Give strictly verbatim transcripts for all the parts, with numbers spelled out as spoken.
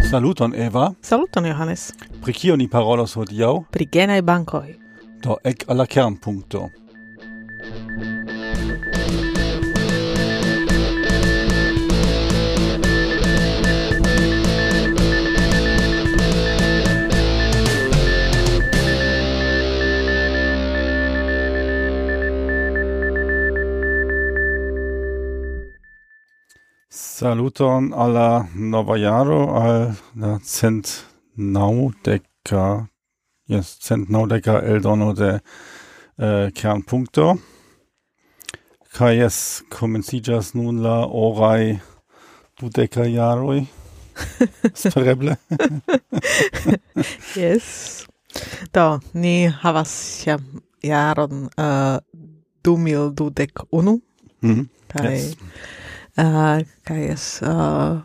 Saluton Eva. Saluton Johannes. Pri kio ni parolos hodiaŭ? Pri genaj bankoj. Do ek al la kernpunkto. Saluton alla nova jaro, al la cent naŭdeka, yes, cent naŭdeka eldono de uh, kernpunkto. Kaj jes, komenciĝas nun la oraj dudeka jaroj. Espereble. Yes. Do, ni havas jam jaron uh, du mil dudek unu. Mm, Kaj yes. Uh, kaj jes uh,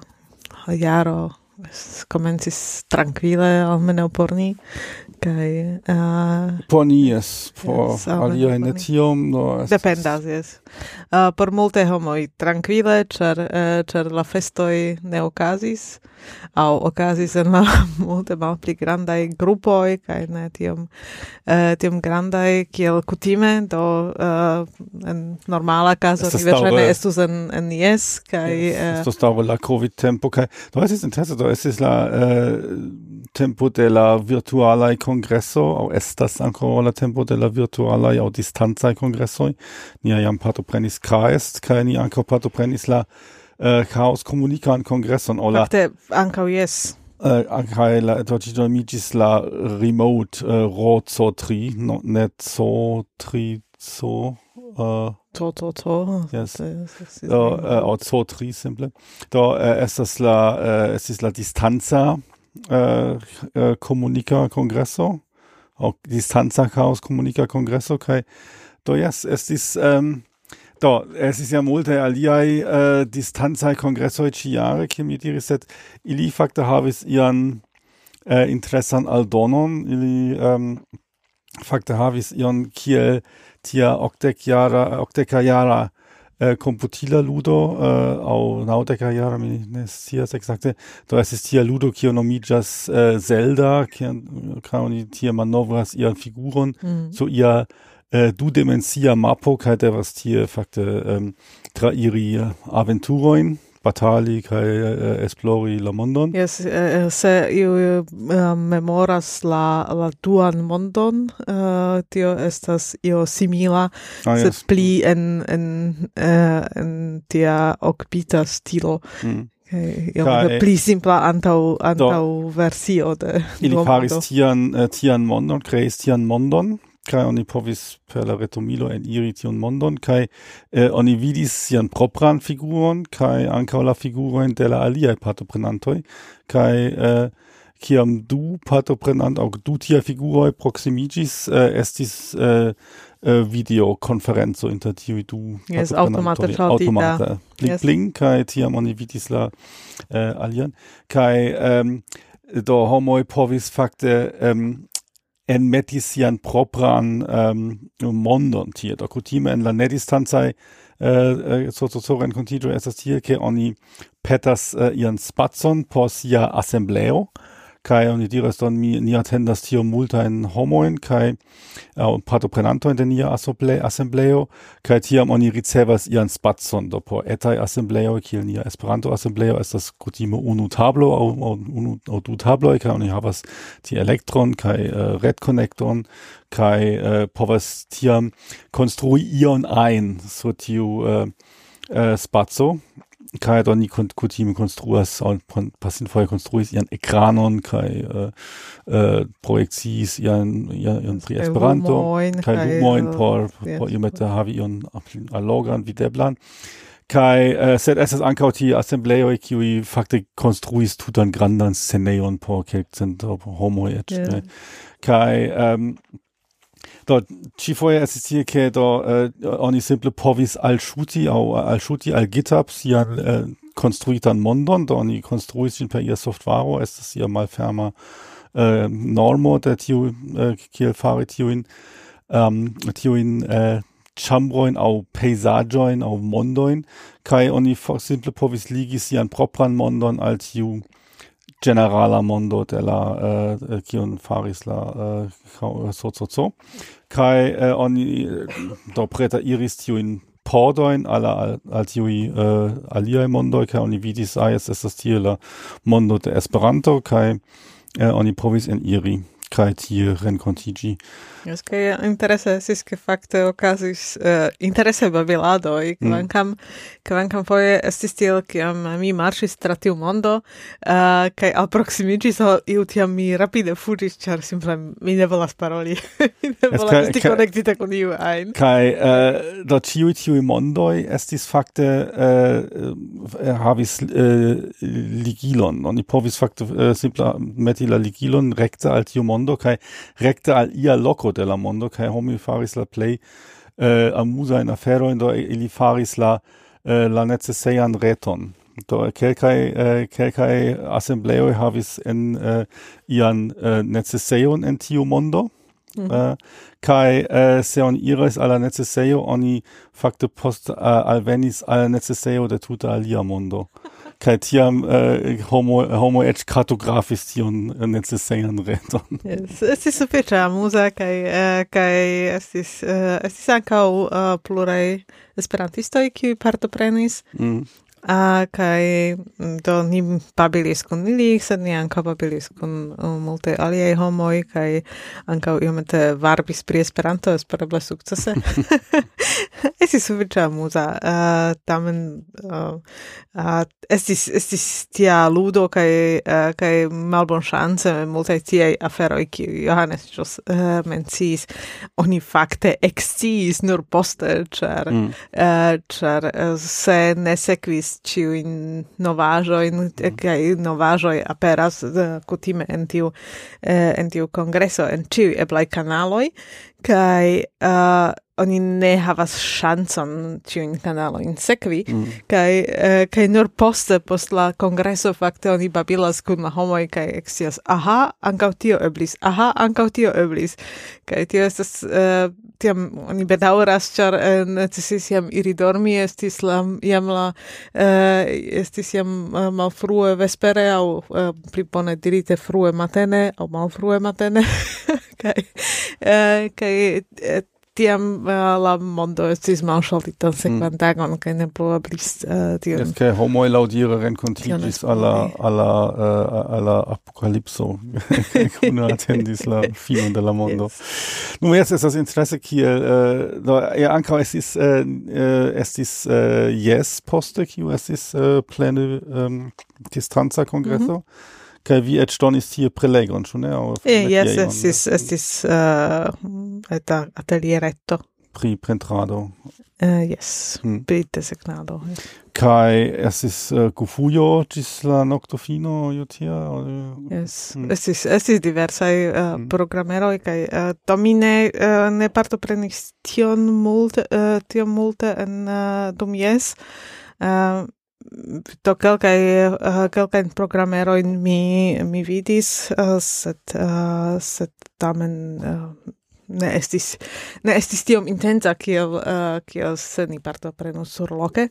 jaro es komencis trankvile almenaŭ por ni kaj uh, Por ni, yes, por Yes, almenaŭ aliaj por ne ni. tiom. No, estas- dependas, jes. Uh, por multe homoj trankvile, ĉar uh, ĉar la festoj ne okazis aŭ okazis en la multe malpli grandaj grupoj kaj ne tiom uh, tiom grandaj kiel kutime, do uh, en normala kazo Estas ni verŝajne daŭre- estus en en jes kaj uh, Estos daŭre la Covid-tempo kaj do estis interese, do estis la eh, tempo de la virtualaj kongreso aŭ estas ankoraŭ la tempo de la virtualaj aŭ distancaj kongresoj. Ni jam partoprenis Kraest kaj ni ankaŭ partoprenis la eh, Chaos Komunikan kongreson aŭ la fakte ankaŭ jes. eh, kaj la do ĝi nomiĝis la remote eh, R O C O tri, no, ne C O tri C O eh, To, to, to. Yes. Das ist- Do, uh, aŭ C O tri simple. Do uh, estas la uh, estis la distanca uh, uh, komunika kongreso, aŭ distanca chaos komunika kongreso kaj do jes estis um, do estis ja multe aliaj uh, distancaj kongresoj ĉijare, kiel mi diris, sed ili fakte havis ian uh, interesan aldonon, ili um, fakte havis ion kiel tia okdek jara, okdeka jara uh, komputila ludo, uh, aŭ naŭdeka jara, mi ne scias ekzakte, do estis tia ludo, kio nomiĝas uh, Zelda, kiam kaj oni tie manovras ian figuron Mm. so ia uh, dudimensia mapo, kaj devas tie fakte um, trairi uh, aventurojn, batali kaj uh, esplori la mondon. Yes, eh, se iu eh, memoras la, la duan mondon, eh, tio estas io simila, Ah, sed yes. pli en, en, eh, en tia okbita stilo. Mm. Kaj io Kaj- pli simpla antaŭ antaŭ versio de Ili dua faris mondo. tian, uh, tian mondon, kreis tian mondon, kaj oni povis per la retomilo eniri tiun mondon, kaj uh, oni vidis sian propran figuron, kaj ankaŭ la figurojn de la aliaj partoprenantoj, kaj uh, kiam du partoprenant aŭ du tia figuroj proksimiĝis, uh, estis uh, uh, videokonferenco inter tiuj du Yes, partoprenantoj. aŭtomate ŝaltita. Aŭtomate. Bling, Yes. bling, kaj tiam oni vidis la uh, alian, kaj um, do homoj povis fakte um, enmeti sian propran um, mondon tie. Do kutime en la nedistancaj uh, uh, socio renkontiĝoj estas tie, ke oni petas uh, ian spacon por sia asembleo, kaj oni diras don mi ni atendas tio multajn homojn kaj aŭ partoprenantojn de nia asemble- asembleo, kaj tiam oni ricevas ian spacon. Do por etaj asembleoj kiel nia Esperanto-asembleo estas kutime unu tablo aŭ aŭ unu aŭ du tabloj, kaj oni havas tie elektron kaj uh, retkonekton kaj uh, povas tiam konstrui ion ajn sur tiu uh, uh, spaco. Kaj do ni kont kutime konstruas aŭ pasinfoje konstruis ian ekranon kaj uh, uh, projekciis ian ian, ian pri Kaj Esperanto lumojn, kaj kaj, lumojn eh, por yes. por iomete havi ion allogan videblan. Kaj uh, sed estas ankaŭ tie asembleoj kiuj fakte konstruis tutan grandan scenejon por kelkcent homoj eĉ. Yeah. ne? Kaj um, do ĉifoje estis tie, ke do uh, oni simple povis alŝuti aŭ alŝuti al GitHub sian uh, konstruitan mondon, do oni konstruis ĝin per ia softvaro, estas ia malferma uh, normo de tiu uh, kiel fari tiujn um, tiujn uh, ĉambrojn aŭ pejzaĝojn aŭ mondojn, kaj oni for simple povis ligi sian propran mondon al tiu generala mondo de la uh, kion faris la uh, so so so kai uh, oni do preta iris tiuin pordoin alla al, al tiui uh, aliai mondoi kai oni vidis ah, es estas tie la mondo de Esperanto kai uh, oni provis en iri kai tie renkontigi. Yes, kai interese esis ke fakte okazis uh, interese babiladoj, kvankam mm. kvankam foje estis tiel kiam mi marŝis tra tiu mondo uh, kaj alproksimiĝis al iu tiam mi rapide fuĝis, ĉar simple mi ne volas paroli. mi ne volas esti konektita kun iu ajn. Kaj uh, do ĉiuj tiuj mondoj estis fakte uh, havis uh, ligilon. Oni povis fakte uh, simple meti la ligilon rekte al tiu mondo kaj rekte al ia loko de la mondo kai homi faris la play uh, amusa in afero in do ili faris la uh, la necessean reton do kelkai uh, kelkai assembleo havis en uh, ian uh, necesseon en tiu mondo mm-hmm. uh, kai uh, se on iris alla necesseo oni fakte post uh, alvenis alla necesseo de tuta alia mondo kai tiam uh, homo homo et cartografis tion necessean reton. Yes, estis sufiĉe amuza kaj uh, kaj estis uh, estis ankaŭ uh, pluraj esperantistoj kiuj partoprenis. Mm. Uh, kai do ni babilis kun ili, sed ni ankaŭ babilis kun uh, multe aliaj homoj kaj ankaŭ iomete varbis pri Esperanto, espereble sukcese. Estis sufiĉe amuza. Uh, tamen uh, uh, estis estis tia ludo kaj uh, kaj malbonŝance multaj tiaj aferoj kiuj Johannes ĵus uh, menciis. Oni fakte eksciis nur poste, ĉar mm. uh, ĉar uh, se ne sekvis ĉiujn novaĵojn kaj novaĵoj aperas uh, kutime en tiu uh, en tiu kongreso en ĉiuj eblaj kanaloj kaj uh, oni ne havas ŝancon ĉiujn kanalojn sekvi mm. kaj uh, kaj nur poste post la kongreso fakte oni babilas kun la homoj kaj ekscias aha ankaŭ tio eblis aha ankaŭ tio eblis kaj tio estas uh, tiam oni bedaŭras, ĉar uh, necesis jam iri dormi, estis la jam la uh, estis jam uh, malfrue vespere aŭ uh, pli bone dirite frue matene aŭ malfrue matene kaj uh, kaj uh, tiam uh, la mondo estis malŝaltita sekvan tagon kaj ne plu eblis uh, tion. Es ke homoj laŭdire renkontiĝis al la al la uh, al la apokalipso kun atendis la fino de la mondo. Yes. Nun jetzt estas interesse kiel uh, do ja ankaŭ estis uh, uh, estis uh, yes poste kiu estis uh, plene um, distanca kongreso. Mm-hmm. Kaj vi eĉ donis tie prelegon, ĉu ne? Jes, estis estis uh, eta ateliereto pri pentrado. Uh, yes, hmm. pri desegnado. Yes. Kaj estis uh, gufujo ĝis la noktofino jo tia? Yes, hmm. estis estis diversaj uh, hmm. programeroj kaj uh, do mi ne uh, ne partoprenis tion multe uh, tiom multe en uh, dum jes. Uh, Do kelkaj uh, kelkajn programerojn mi mi vidis, uh, sed uh, sed tamen uh, ne estis ne estis tiom intensa kiel uh, kiel se ni partoprenus surloke.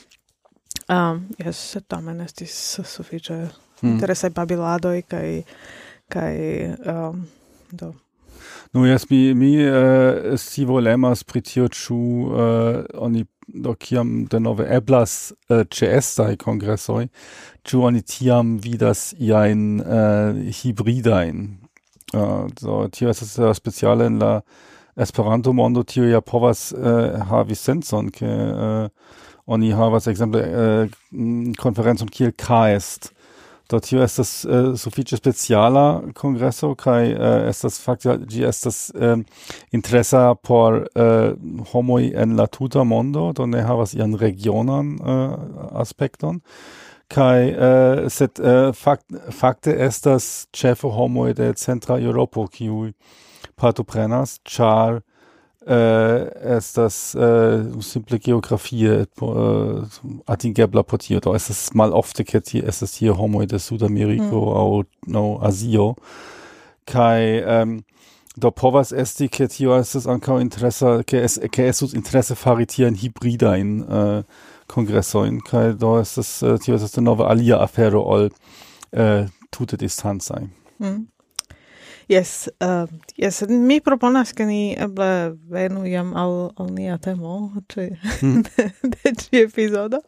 Um, yes, sed tamen estis sufiĉe hmm. interesaj babiladoj kaj kaj um, do Nu jes mi mi uh, si volemas pri tio ĉu uh, oni do kiam denove eblas uh, ĉeestaj kongresoj, ĉu oni tiam vidas iajn uh, hibridajn. Uh, so, tio estas uh, speciale en la Esperanto-mondo, tio ja povas uh, havi sencon, ke uh, oni havas ekzemple uh, konferencon kiel K-est. Do tio estas uh, sufiĉe speciala kongreso kaj uh, estas fakte ĝi estas uh, interesa por uh, homoj en la tuta mondo, do ne havas ian regionan uh, aspekton. Kaj uh, sed uh, fakt, fakte estas ĉefe homoj de centra Eŭropo kiuj partoprenas, ĉar Uh, estas uh, simple geografie uh, atingebla por tio. Do estas malofte ke tie estas tie homoj de Sudameriko mm. aŭ no, Azio. Kaj um, do povas esti ke tio estas ankaŭ interesa, ke es, ke estus interese fari tiajn hibridajn uh, kongresojn. Kaj do estas uh, tio estas denove alia afero ol uh, tute distancaj. Mm. Yes, uh, yes, mi proponas, ke ni eble venu jam al, al nia temo, či mm. de či epizodo.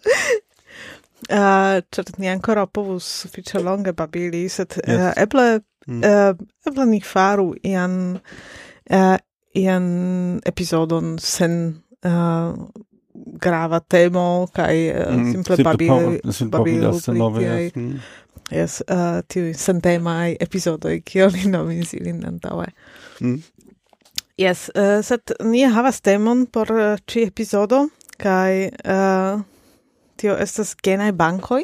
Uh, čer ni ancora povus sufiĉe longe babili, sed yes. uh, eble, mm. uh, eble ni faru ian, uh, ian epizodon sen uh, grava temo, kaj uh, mm. simple babili, babili pri Yes, uh, tiu sentemai episodoi, kio ni nomis ilin antaŭe. Mm. Yes, uh, sed ni havas temon por uh, ĉi epizodo, kaj uh, tio estas genaj bankoj,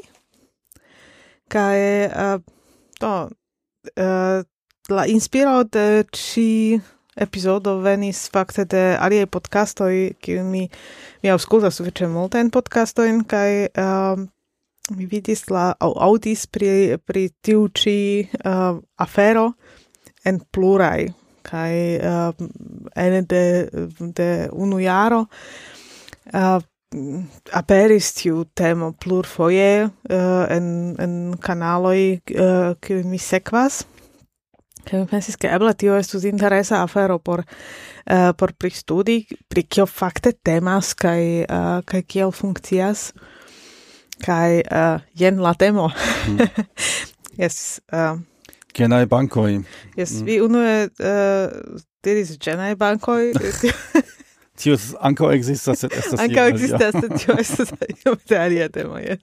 kaj uh, to, uh, la inspiro de ĉi epizodo venis fakte de aliaj podcastoj, kiu mi, mi aŭskultas sufiĉe multajn podcastojn, kaj uh, mi vidis la au audis pri pri tiu ĉi uh, afero en pluraj kaj uh, ene de de unu jaro uh, aperis tiu temo plurfoje uh, en en kanaloj uh, kiuj mi sekvas. Kaj mi pensis, ke eble tio estus interesa afero por uh, por pristudi pri kio fakte temas kaj uh, kaj kiel funkcias. Kai uh, jen la temo. Mm. Yes. Uh, genai bankoi. Yes, mm. vi unue uh, diris genai bankoi. Tio ankaŭ ekzistas, sed estas ankaŭ ekzistas, sed tio estas iomete alia temo. Yes.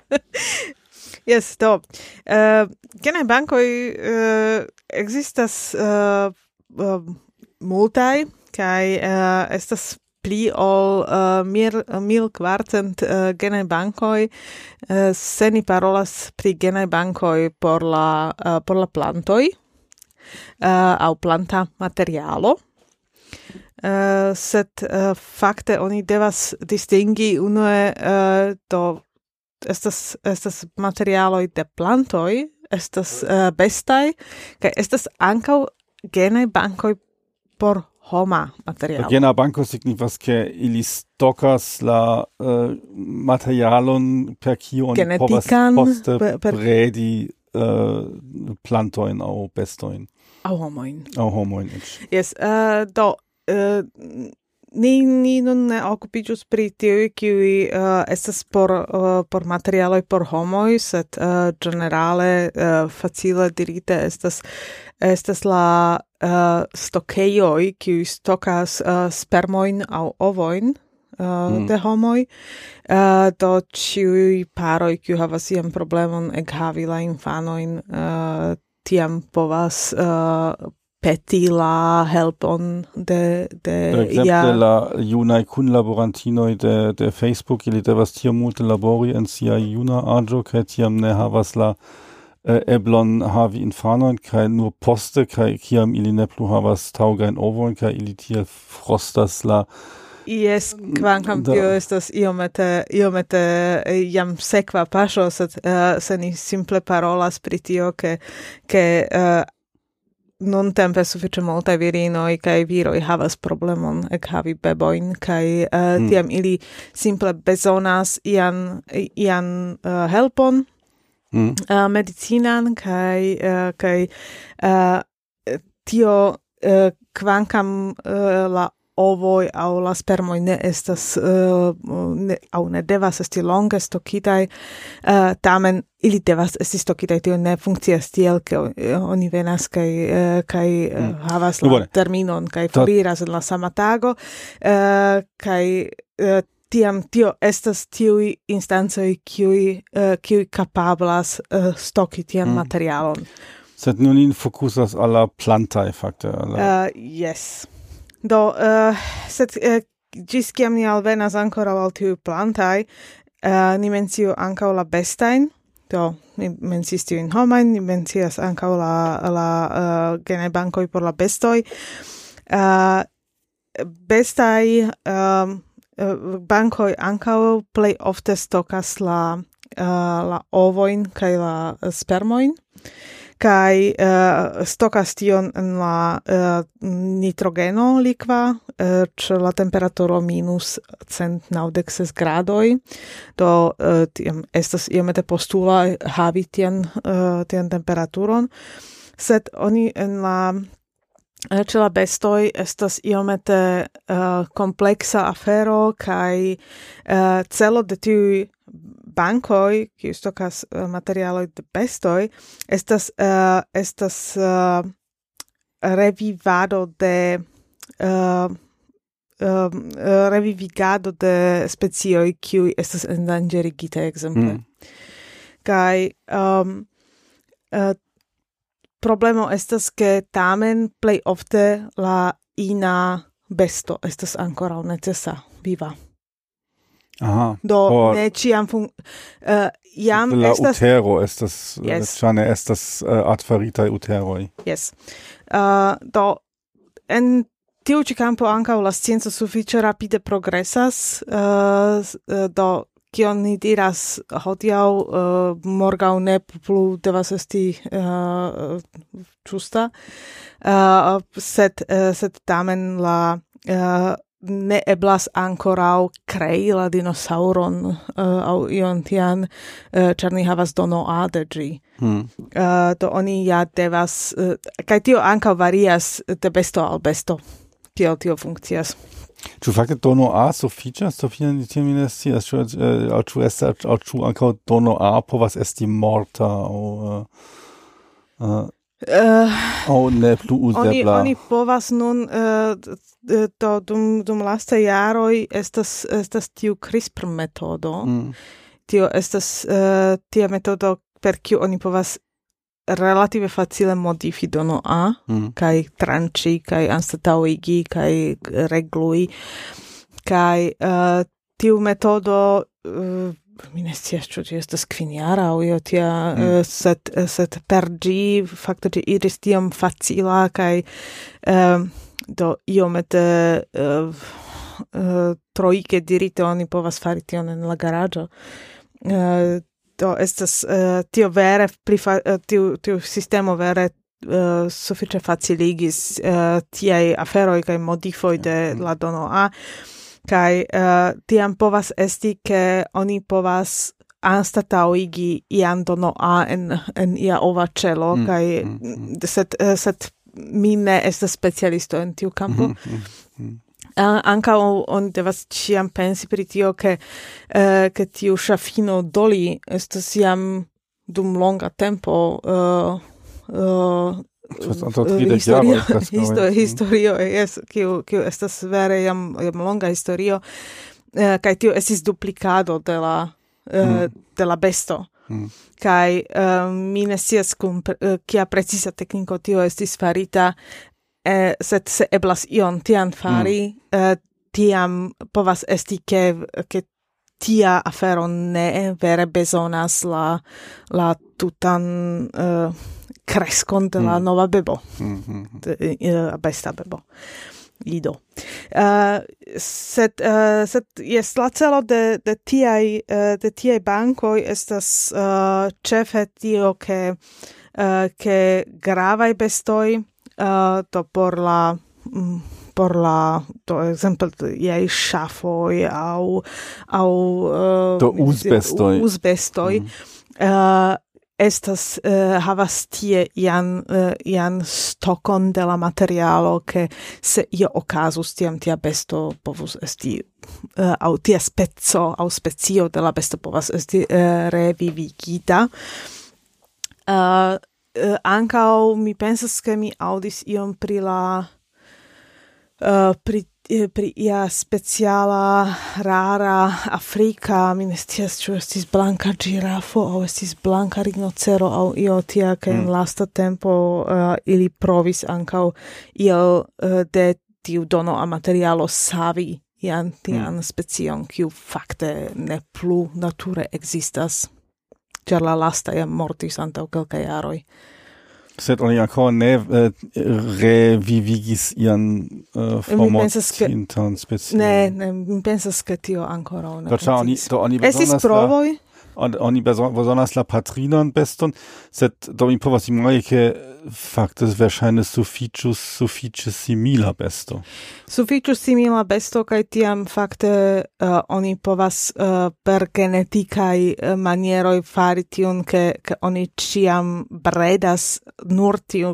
Yes, do. Uh, genai bankoi uh, ekzistas uh, uh, multaj, kai uh, estas pli ol uh, mil, mil kvarcent uh, genaj bankoj, uh, se ni parolas pri genaj bankoj por la, uh, por la plantoj, uh, au planta materialo. Uh, sed uh, fakte oni devas distingi unue uh, do estas, estas materialoj de plantoj, estas uh, bestaj, kaj estas ankaŭ genaj bankoj por homa materialo. Gena banko signifas, ke ili stokas la uh, materialon per kiu oni povas poste per, bredi uh, plantojn aŭ bestojn. Aŭ homojn. Aŭ homojn. Yes, uh, do uh, ni, ni nun ne okupiĝus pri tiuj, kiuj uh, estas por, uh, por materialoj por homoj, sed uh, generale uh, facile dirite estas estas la uh, stokejoj, kiuj stokas uh, spermojn aŭ ovojn uh, mm. de homoj. Uh, do ĉiuj paroj, kiuj havas iam problemon ekhavi la infanojn, uh, tiam povas uh, peti la helpon de, de per exemple, ja... la junaj kunlaborantinoj de, de Facebook, ili devas tiom multe labori en sia juna aĝo, kaj tiam ne havas la Uh, eblon havi infanojn, kaj nur poste, kaj kiam ili ne plu havas taŭgajn ovojn, kaj ili tiel frostas la... Yes, kvankam tio estas iomete, iomete jam sekva paŝo, sed uh, se ni simple parolas pri tio, ke, ke uh, nuntempe sufiĉe multaj virinoj kaj viroj havas problemon ekhavi bebojn, kaj uh, mm. tiam ili simple bezonas ian, ian uh, helpon, Mm. Uh, medicinan kai uh, kai uh, tio uh, kvankam uh, la ovoj aŭ la spermoj ne estas uh, ne, aŭ ne devas esti longe stokitaj, uh, tamen ili devas esti stokitaj, tio ne funkcias tiel, ke oni venas kaj uh, kaj uh, havas la terminon kaj foriras en la sama tago, uh, kaj uh, tiam tio estas tiuj instancoj, kiuj uh, kiuj kapablas uh, stoki tian mm. materialon. Sed nun ni fokusas al la plantaj fakte. La... Uh, yes. Do, uh, sed uh, ĝis kiam ni alvenas ankoraŭ al tiuj plantaj, uh, ni menciu ankaŭ la bestajn. Do, ni menciis tiujn homajn, ni mencias ankaŭ la, la uh, genaj bankoj por la bestoj. Uh, bestaj... Um, bankoj ankaŭ plej ofte stokas la uh, la ovojn kaj la spermojn, kai uh, stokas tion en la uh, nitrogeno liqua uh, ĉe la temperaturo minus cent naŭdek ses gradoj. Do uh, tiam estas iomete postula havi tian uh, tian temperaturon, sed oni en la Ĉe la bestoj estas iomete uh, kompleksa afero kaj uh, celo de tiuj bankoj, kiuj stokas uh, materialoj de bestoj, estas uh, estas uh, revivado de uh, uh, revivigado de specioj kiuj estas endanĝerigite ekzemple. Mm. Kaj um, uh, problemo estas ke tamen plej ofte la ina besto estas ankoraŭ necesa viva. Aha. Do ne ĉiam fun uh, jam la estas utero estas yes. ĉar ne estas uh, artefaritaj uteroj. Yes. Uh, do en tiu ĉi kampo ankaŭ la scienco sufiĉe rapide progresas, uh, do kion ni diras hodiaŭ, uh, morgaŭ ne plu devas esti uh, ĝusta, uh, sed, uh, sed tamen la uh, ne eblas ankoraŭ krei la dinosauron uh, aŭ ion tian, uh, ĉar ni havas dono A de ĝi. Hmm. Uh, do oni ja devas, uh, kaj tio ankaŭ varias de besto al besto, kiel tio funkcias. Ĉu fakte dono A sufiĉas do tiamines ties, ĉu aŭ ĉu estas aŭ ĉu ankaŭ dono A povas esti morta aŭ uh, uh, aŭ ne plu uzebla? Oni, oni povas nun uh, do, dum, dum lastaj jaroj estas estas tiu CRISPR metodo. Mm. Tio estas uh, tia metodo per kiu oni povas relative facile modifi dono A, mm. kaj tranĉi, kaj anstataŭigi, kaj reglui. Kaj uh, tiu metodo, uh, mi ne scias, ĉu ĝi estas kvinjara aŭ io tia, mm. uh, sed, sed per ĝi fakte ĝi iris tiom facila, kaj uh, do iomete uh, uh, troike dirite oni povas fari tion en la garaĝo. Uh, Do estas uh, tio vere pli fa, uh, tiu tiu sistemo vere uh, sufiĉe faciligis uh, tiaj aferoj kaj modifoj de la dono A, kaj uh, tiam povas esti ke oni povas anstataŭigi ian dono A en en ia ovaĉelo, mm, kaj mm, mm. sed uh, sed mi ne estas specialisto en tiu kampo. Mm, mm, mm. Uh, anca on devas ciam pensi pri tio che uh, che tiu ŝafino Dolly estas jam dum longa tempo uh, uh, historio, historio, historio yes, kiu, kiu estas vere jam, jam longa historio, uh, kaj tio estis duplikado de la, uh, mm. de la besto. Mm. Kaj uh, mi ne scias kun uh, kia precisa tekniko tio estis farita, Eh, sed se eblas ion tian fari, mm. eh, tiam povas esti ke, ke tia afero ne vere bezonas la, la tutan uh, kreskon de la mm. nova bebo, mm, mm, de, uh, besta bebo, ido. Uh, sed, uh, sed jes, la celo de, de tiaj uh, de tiaj bankoj estas uh, ĉefe tio ke uh, ke gravaj bestoj Uh, to por la mm, por la to exempel jej ŝafoj aŭ aŭ uh, to uzbestoj uzbestoj mm. uh, estas uh, havas tie ian uh, ian stokon de la materialo ke se io okazus tiam tia besto povus esti uh, aŭ tia speco aŭ specio de la besto povas esti uh, revivigita. Uh, Uh, ancao mi pensas che mi audis iom pri la uh, pri, uh, pri ia speciala rara Afrika, mi ne scias ĉu estis blanka girafo aŭ estis blanka rinocero aŭ io tia, ke en mm. lasta tempo uh, ili provis ancao iel uh, de tiu dono a materialo savi ian tian mm. specion kiu fakte ne plu nature ekzistas. Ĉar la lasta jam mortis antaŭ kelkaj jaroj. Sed oni ancora ne uh, revivigis ian uh, formotintan specion. Ne, ne, mi pensas ke tio ancora ne funkciis. Estis provoj? on, oni besonders la patrinon beston, sed do mi povas imagi che fakte verŝajne sufiĉus sufiĉe simila besto. Sufiĉe simila besto kaj tiam fakte uh, oni povas uh, per genetikaj uh, manieroj fari tiun ke ke oni ĉiam bredas nur tiu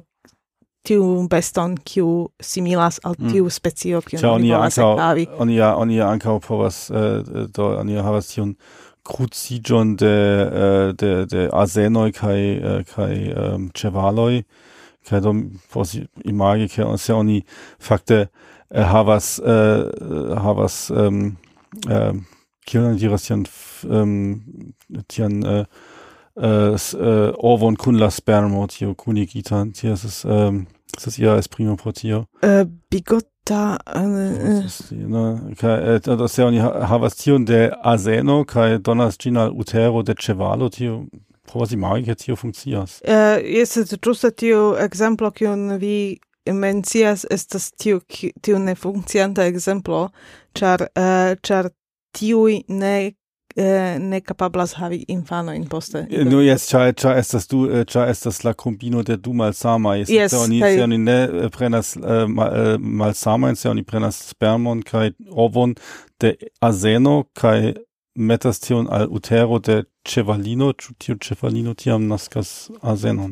tiu beston kiu similas al tiu mm. specio kiu oni povas havi. Oni ja oni ja ankaŭ povas uh, do oni havas tiun cruciĝon de uh, de de azenoj kaj uh, kaj um, ĉevaloj. Kaj do povas imagi ke se oni fakte uh, havas uh, havas um, uh, kiel oni diras tian um, tian uh, uh, uh, ovon kun la spermo tio kunigita tio estas um, estas ia esprimo por tio. Uh, bigota uh, no, kaj uh, se oni havas tion de azeno kaj donas ĝin al utero de ĉevalo tio povas imagi ke tio funkcias. Uh, jes, ĝuste tiu ekzemplo kiun vi mencias estas tiu tiu ne funkcianta ekzemplo, ĉar uh, ĉar tiuj ne Uh, ne capablas havi infanojn poste. No, yes, ĉar ĉar estas du ĉar estas la kombino de du malsamaj. Yes, se oni se oni ne prenas uh, mal, uh, malsamajn, se oni prenas spermon kaj ovon de azeno kaj metas tion al utero de ĉevalino, ĉu tiu ĉevalino tiam naskas azenon.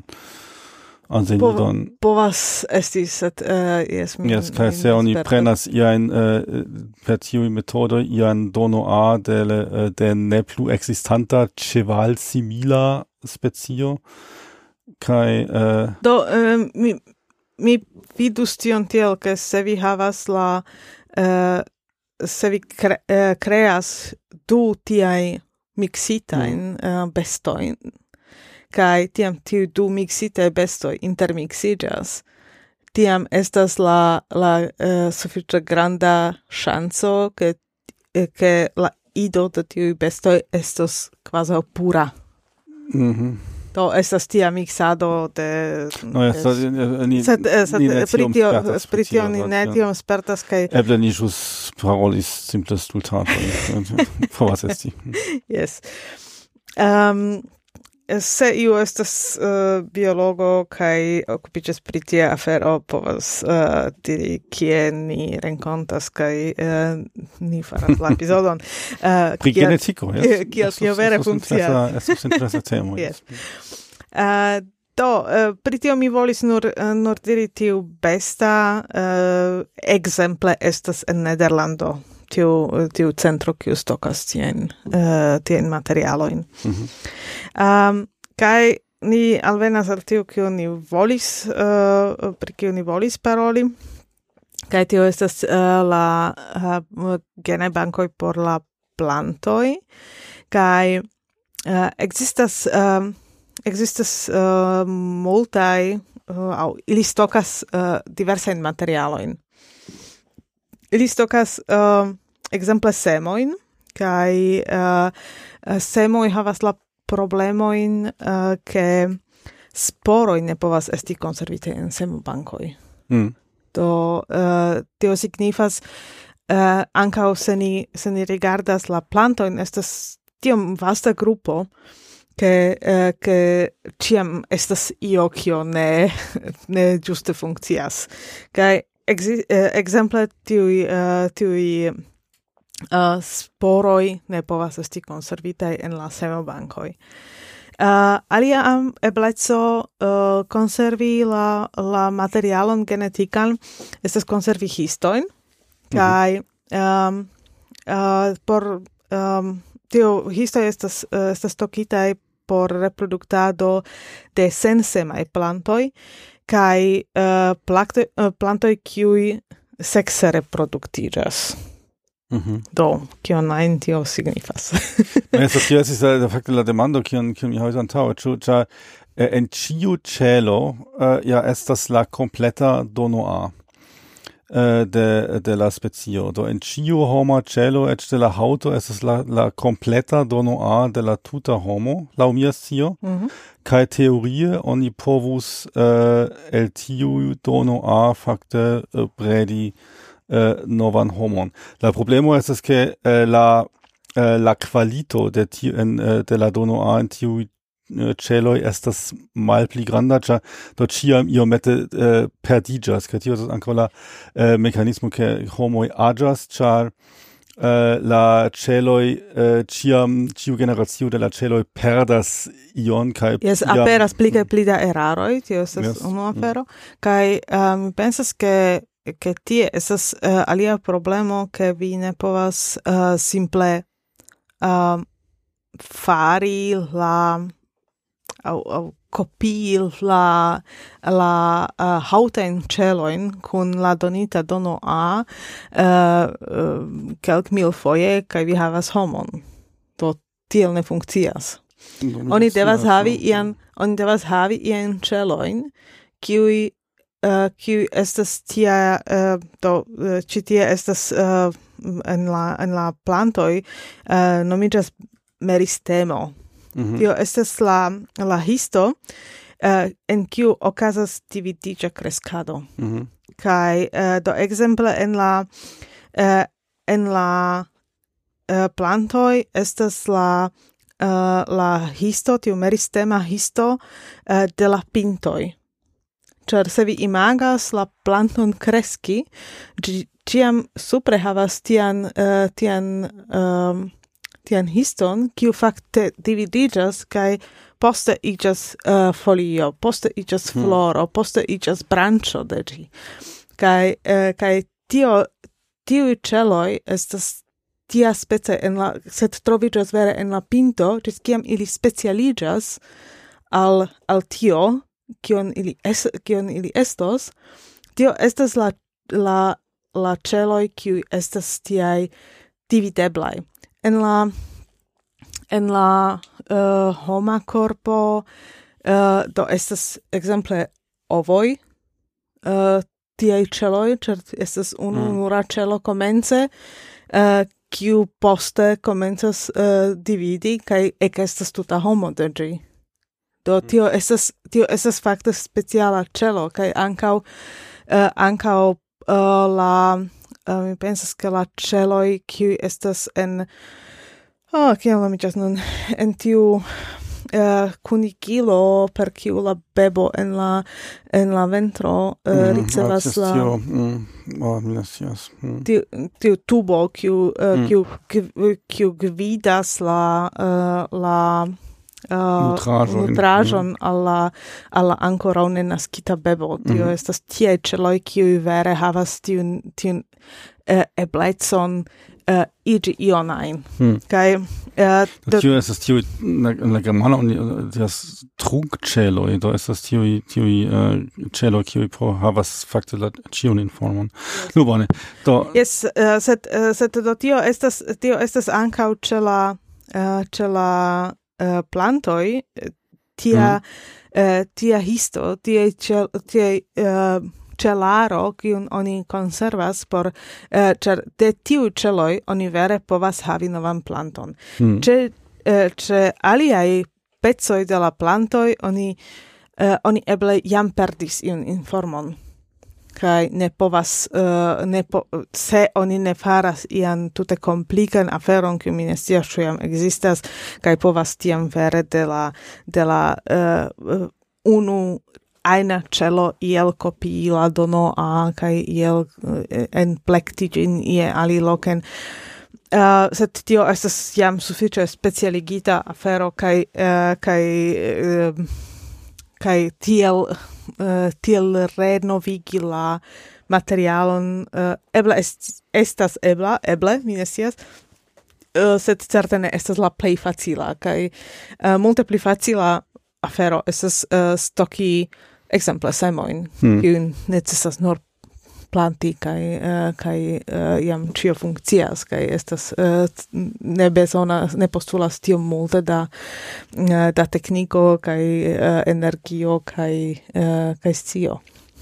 Azenidon. Po, povas estis, sed uh, yes, min, yes, kaj se oni prenas iajn uh, per tiuj metodoj ian dono A de, uh, de ne plu ekzistanta ĉeval-simila specio kaj uh, do uh, mi mi vidus tion tiel, ke se vi havas la uh, se vi cre, uh, creas du tiaj mixitajn mm. uh, bestojn kai tiam tiu du mixite bestoi intermixigas, tiam estas la la uh, sufiĉe granda ŝanco ke ke la ido de tiu bestoi estos kvazaŭ pura. Mhm. Do estas tia mixado de no, es, es, ni, sed, sed, ni ne pri tio pri tio ni ne tiom spertas kaj eble ni ĵus parolis simple stultaĵojn. Povas esti. Yes. Um, se iu estas uh, biologo kaj okupiĝas pri tia afero, povas uh, diri kie ni renkontas kaj uh, ni faras la epizodon. Uh, pri genetiko, jes. Kiel tio vere funkcias. Estas interesa temo. Yes. Uh, do, uh, pri tio mi volis nur, uh, nur diri tiu besta uh, exemple estas en Nederlando. Tiu, tiu centro kiu stokas tien, uh, tien materialojn. Mm-hmm. Um, kaj ni alvenas al tiu kiu ni volis, uh, pri kiu ni volis paroli, kaj tio estas uh, la uh, genebankoj por la plantoj, kaj uh, existas uh, existas uh, multaj, uh, au ili stokas uh, diversajn materialojn. Ili stokas uh, exemple semojn, kaj uh, semoj havas la problemojn, uh, ke sporoj ne povas esti konservitaj en semobankoj. Mm. Do uh, tio signifas uh, ankaŭ se ni se ni rigardas la plantojn, estas tiom vasta grupo ke uh, ke ĉiam estas io kio ne ne ĝuste funkcias. Kaj Exi- uh, exemple tiui, uh, tiui uh, sporoj ne povas esti konservitaj en la semobankoj. Uh, alia um, ebleco uh, konservi la, la materialon genetikan estas konservi histojn, kaj um, uh, por um, tio histoj estas, uh, estas tokitaj por reproduktado de sensemaj plantoj, kai uh, plantoj uh, plantoj kiuj sekse reproduktiĝas. Mhm. Do, kion ajn tio signifas. No, estas tio estis la fakte la demando kion kion mi havas antaŭe, ĉu ĉar en ĉiu ĉelo uh, ja estas la kompleta dono A. Uh, de, de la specio. Do en ĉiu homa ĉelo, eĉ de la haŭto, estas la, la kompleta dono A de la tuta homo, laŭ mia scio. Mhm. Kaj teorie oni povus uh, el tiu dono A fakte uh, bredi uh, novan homon. La problemo estas ke uh, la uh, la qualito de tiu en uh, de la dono A en tiu uh, celoi estas malpli granda, ĉar do ĉiam iomete uh, perdiĝas, kaj tio estas ankaŭ la uh, mekanismo ke homoj aĝas, ĉar uh, la celoi uh, ĉiam ĉiu generacio de la celoi perdas ion kaj Yes, iam- aperas pli kaj pli da eraroj, tio estas Yes. unu afero, kaj uh, mi pensas ke ke tie estas uh, alia problemo, ke vi ne povas uh, simple uh, fari la au, au kopii la la uh, haŭtajn celojn kun la donita dono A uh, uh, kelk mil foje kaj vi havas homon. Do tiel ne funkcias. Oni devas havi ian, oni devas havi ian celojn, kiuj uh, kiuj estas tia uh, do uh, ĉi tie estas uh, en la en la plantoj uh, nomiĝas meristemo. Mhm. Tio estas la la histo uh, en kiu okazas dividiĝa kreskado. Mhm. Kaj uh, do ekzemple en la uh, en la uh, plantoj estas la uh, la histo, tiu meristema histo uh, de la pintoj. Ĉar se vi imagas la planton kreski, ĝi ĉiam supre havas tian uh, tian um, tian histon, kiu fakte dividiĝas kaj poste iĝas uh, folio, poste iĝas Hmm. floro, poste iĝas branĉo de ĝi. Kaj uh, kaj tio tiuj celoj estas tia spece en la sed troviĝas vere en la pinto, ĝis kiam ili specialiĝas al al tio kion ili es, kion ili estos, tio estas la la la celoj kiuj estas tiaj divideblaj. En la en la uh, homa korpo uh, do estas ekzemple ovoj uh, tiaj celoj, ĉar estas unu Mm. nura celo komence, uh, kiu poste komencas uh, dividi kaj ekestas tuta homo de ĝi. Do tio estas tio estas fakte speciala celo kaj ankaŭ uh, ankaŭ uh, la uh, mi pensas ke la celoj kiuj estas en oh, kiel nomiĝas nun en tiu uh, kunigilo per kiu la bebo en la en la ventro uh, Mhm. ricevas Ah, la tio, mm, oh, mi ne scias. Mm. tiu, tiu tubo kiu uh, Mm. kiu gv- kiu gvidas la uh, la uh, Nutraĵojn. nutraĵon al la al la ankoraŭ nenaskita bebo. Tio Mhm. estas tie celoj kiuj vere havas tiun tiun uh, eblecon uh, iĝi ion ajn. Hmm. Kaj uh, do, Tio estas tiu en la, en la germana oni diras trunkĉeloj, do estas tiuj tiuj uh, ĉeloj kiuj po havas fakte la ĉiun informon. Nu bone. Do yes, uh, sed uh, sed do tio estas tio estas ankaŭ ĉe la uh, ĉe la uh, plantoj eh, tia eh, tia histo, tie ĉe tie uh, celaro kiun oni konservas por uh, ĉar de tiu celoj oni vere povas havi novan planton. hmm. Ĉe eh, ĉe aliaj pecoj de la plantoj oni uh, oni eble jam perdis iun informon. Kaj ne povas uh, ne po, se oni ne faras ian tute komplikan aferon, kiu mi ne scias ĉu jam ekzistas, kaj povas tiam vere de la de la uh, uh, unu ajna celo iel kopii la dono A kaj iel uh, enplekti ĝin ie aliloken. Uh, sed tio estas jam sufiĉe specialigita afero kaj uh, kaj uh, kaj tiel uh, tiel renovigi la materialon uh, eble est, estas ebla, eble, mi ne scias, uh, sed certe ne estas la plej facila, kaj uh, multe pli facila afero estas uh, stoki ekzemple semojn, Hmm. kiujn necesas nur planti kaj uh, kaj uh, jam ĉio funkcias kaj estas uh, ne bezonas ne postulas tiom multe da uh, da tekniko kaj uh, energio kaj uh, kaj scio.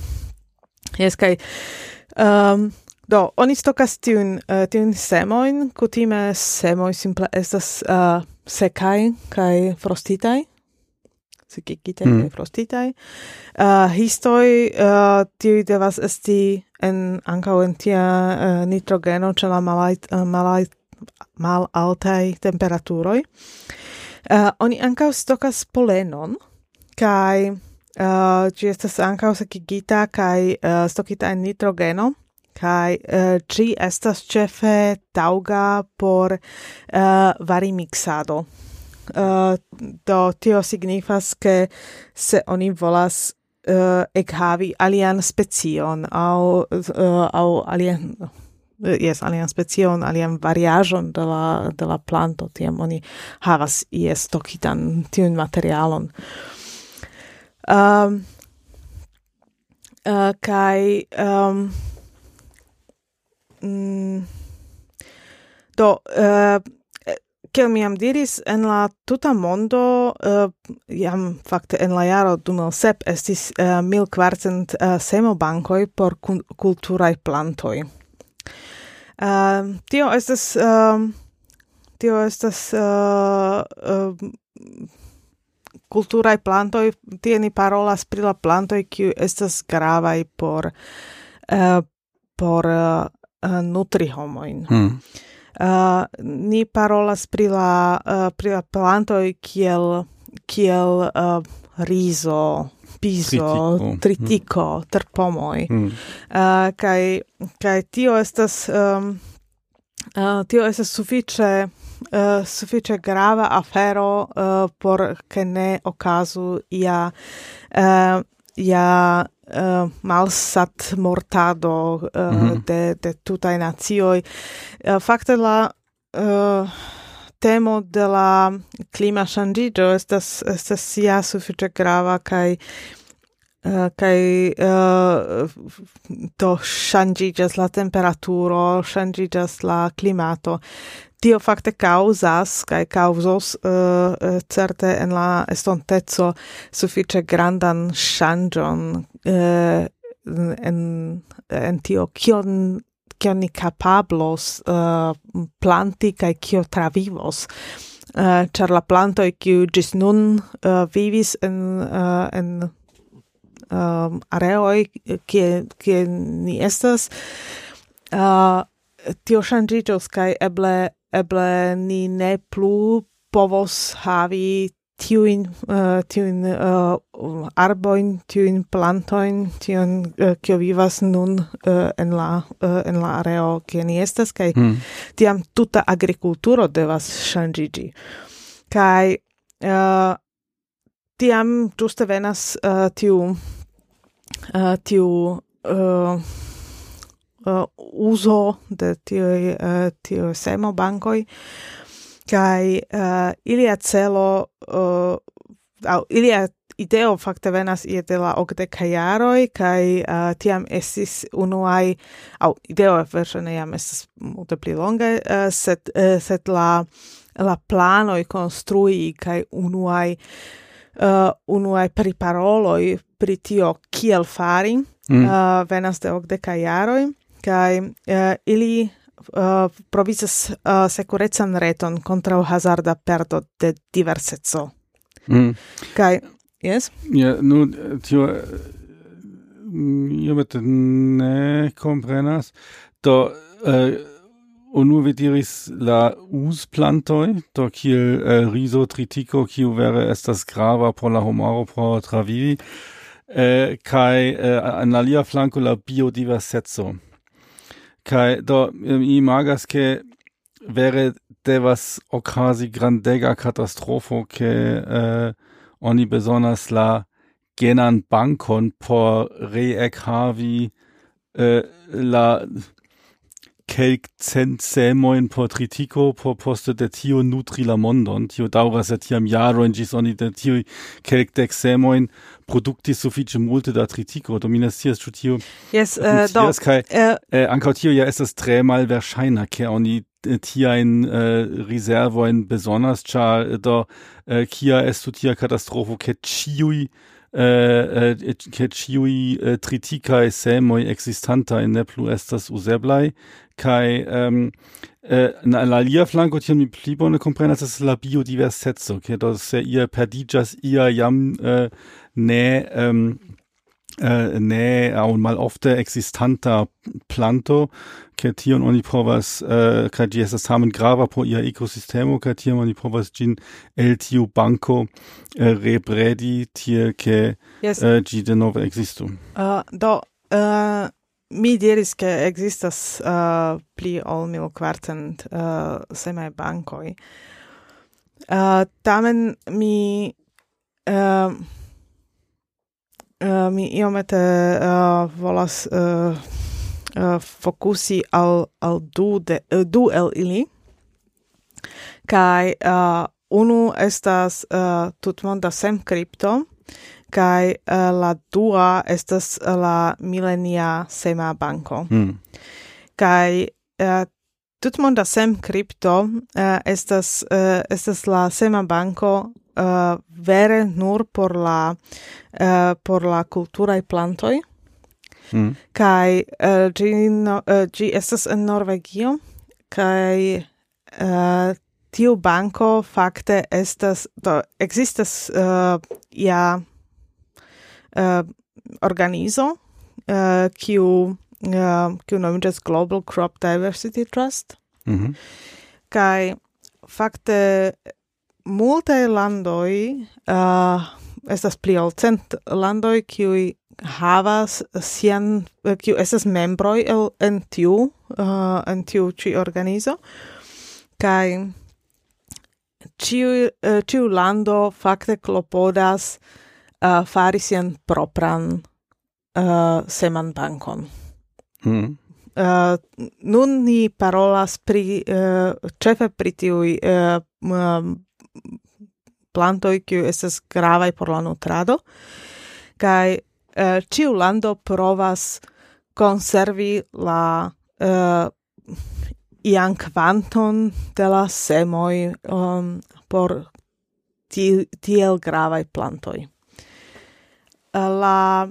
Jes kaj um, do oni stokas tiun uh, tiun semojn, kutime semoj simple estas uh, sekaj kaj frostitaj. Sekigitaj Mm. kaj frostitaj. Uh, histoj uh, tiuj devas esti en ankaŭ en tia uh, nitrogeno ĉe la malaj uh, malaj mal altai temperaturoi. Uh, oni ankaŭ stokas polenon, kaj uh, ĝi estas ankaŭ sekigita kaj uh, stokita en nitrogeno, kaj uh, ĝi estas ĉefe taŭga por uh, varimiksado. Uh, do tio signifas, ke se oni volas uh, ekhavi alian specion aŭ uh, aŭ alian Yes, alian specion, alian variaĵon de la de la planto, tiam oni havas ie stokitan tiun materialon. Um, uh, kaj um, mm, do uh, kiel mi jam diris, en la tuta mondo uh, jam fakte en la jaro du mil sep estis uh, mil kvarcent uh, semobankoj por kulturaj plantoj. Uh, tio estas uh, tio estas uh, uh, kulturaj plantoj, tie ni parolas pri la plantoj kiuj estas gravaj por uh, por uh, nutri homojn. Hmm. Uh, ni parolas pri la uh, pri la plantoj kiel kiel uh, rizo, piso, tritiko, tritiko mm. terpomoj. Mm. Uh, kaj, kaj tio estas um, uh, tio estas sufiĉe uh, sufiĉe grava afero uh, por ke ne okazu ia uh, ia uh, malsat mortado uh, mm-hmm. de de tutaj nacioj. Uh, fakte la uh, temo de la clima ŝanĝiĝo estas estas ja sufiĉe grava kaj uh, kaj uh, to ŝanĝiĝas la temperaturo, ŝanĝiĝas la klimato. Tio fakte kaŭzas kaj kaŭzos uh, certe en la estonteco sufiĉe grandan ŝanĝon uh, en en tio kion kion ni kapablos uh, planti kaj kio travivos. Uh, ĉar la plantoj kiuj ĝis nun uh, vivis en uh, en um, areoj kie kie ni estas, uh, tio ŝanĝiĝos kaj eble eble ni ne plu povos havi tiujn uh, tiujn uh, arbojn, tiujn plantojn, tiujn uh, kio vivas nun uh, en la uh, en la areo kie ni estas, kaj hmm. tiam tuta agrikulturo devas ŝanĝiĝi. Kaj uh, tiam ĝuste venas uh, tiu uh, tiu uh, uh, uzo de tiuj uh, tiuj semobankoj. Kaj uh, ilia celo, uh, au ilia ideo fakte venas ie de la okdekaj jaroj, kaj uh, tiam estis unuaj, au ideo verŝajne jam estas multe pli longe, uh, sed, uh, sed la, la planoj konstrui kaj unuaj uh, unuaj priparoloj pri tio kiel fari mm. uh, venas de okdekaj jaroj, kaj uh, ili Uh, provizas uh, sekurecan reton kontraŭ hazarda perdo de diverseco. Mm. Kaj, yes? Ja, nu, tio iomete ne komprenas. Do, uh, unu vi diris la uzplantoj, do kiel uh, rizo, tritiko, kiu vere estas grava por la homaro por travivi, uh, kaj uh, en alia flanko la biodiverseco. Kai do mi imagas ke vere devas okazi grandega katastrofo ke uh, oni bezonas la genan bankon por reekhavi uh, la kelk cent semojn por tritiko por poste de tio nutri la mondon. Tio daŭras ja tiam jarojn ĝis oni de tiuj kelkdek semojn produktis sufiĉe multe da tritiko. Do mi ne scias, ĉu tio yes, uh, funkcias, kaj uh, eh, ankaŭ tio ja estas tre malverŝajna, ke oni tiajn uh, rezervojn bezonas, ĉar do uh, kia estu tia katastrofo, ke ĉiuj Uh, uh, ke ĉiuj uh, tritikaj semoj ekzistantaj ne plu estas uzeblaj, kaj um, uh, na la alia flanko tion mi pli bone komprenas, estas la biodiverseco, ke do se ia perdiĝas ia jam uh, ne uh, ne aŭ malofte ekzistanta planto, che tion oni povas uh, kaj ĝi estas tamen grava por ia ekosistemo kaj tiam oni povas ĝin el tiu banko uh, rebredi tiel ke Yes. uh, ĝi denove ekzistu. Uh, do uh, mi diris ke ekzistas uh, pli ol mil kvarcent uh, semaj bankoj. Uh, tamen mi uh, uh, mi iomete uh, volas uh, uh, fokusi al, al du, de, uh, du el ili, kaj uh, unu estas uh, tutmonda semkripto, kaj uh, la dua estas la milenia sema banko. Hmm. Kaj uh, tutmonda semkripto uh, estas uh, estas la sema banko uh, vere nur por la uh, por la kulturaj plantoj. Hmm. Kaj uh, ĝi no, uh, ĝi estas en Norvegio kaj uh, tiu banko fakte estas do ekzistas uh, ja uh, organizo uh, kiu uh, kiu nomiĝas Global Crop Diversity Trust. Mhm. Kaj fakte multaj landoj uh, estas pli ol cent landoj kiuj havas sian kiu estas membroj el en tiu uh, en tiu ĉi organizo kaj ĉiu uh, ĉiu lando fakte klopodas uh, fari sian propran uh, semanbankon. Hmm. Uh, nun ni parolas pri uh, ĉefe pri tiuj uh, um, plantoj kiuj estas gravaj por la nutrado kaj uh, ĉiu lando provas konservi la uh, ian kvanton de la semoj um, por ti, tiel gravaj plantoj. Uh, la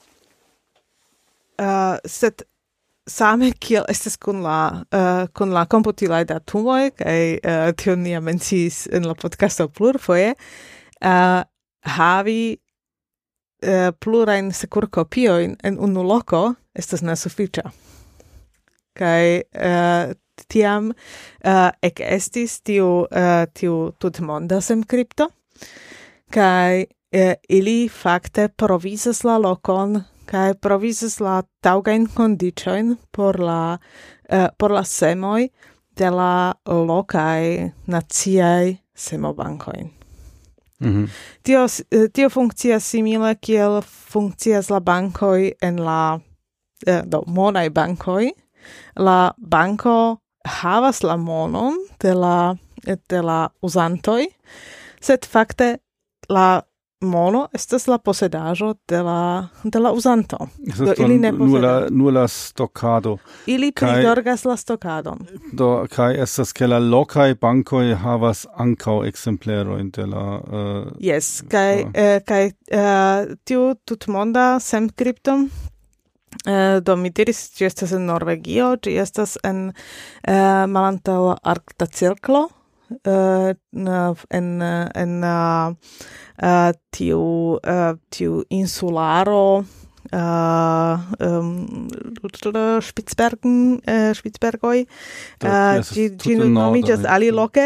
uh, sed same kiel estis kun la uh, kun la komputilaj datumoj kaj uh, tion ni menciis en la podcasto plurfoje, uh, havi uh, plurajn sekurkopiojn en unu loko estas nesufiĉa. Kaj uh, tiam uh, ekestis tiu uh, tiu tutmonda semkripto kaj uh, ili fakte provizas la lokon kaj provizas la taŭgajn kondiĉojn por la uh, por la semoj de la lokaj naciaj semobankoj. Mhm. Tio tio funkcias simile kiel funkcias la bankoj en la uh, do monaj bankoj. La banko havas la monon de la de la uzantoj, sed fakte la mono estas la posedaĵo de la de la uzanto. Do ili ne nur la posedas. nur la stokado. Ili Kaj- pridorgas la stokadon. Do kaj estas ke la lokaj bankoj havas ankaŭ ekzemplerojn de la uh, Yes, kaj eh, kaj eh, tiu tutmonda semkripto Uh, do mi diris, ĝi estas en Norvegio, ĝi estas en uh, malantaŭ la Arkta cirklo, uh, en en uh, uh, tiu uh, tiu insularo uh, um, Spitzbergen uh, Spitzbergoj. Do, Uh, jes, ĝi tute ĝi nomiĝas norda, aliloke.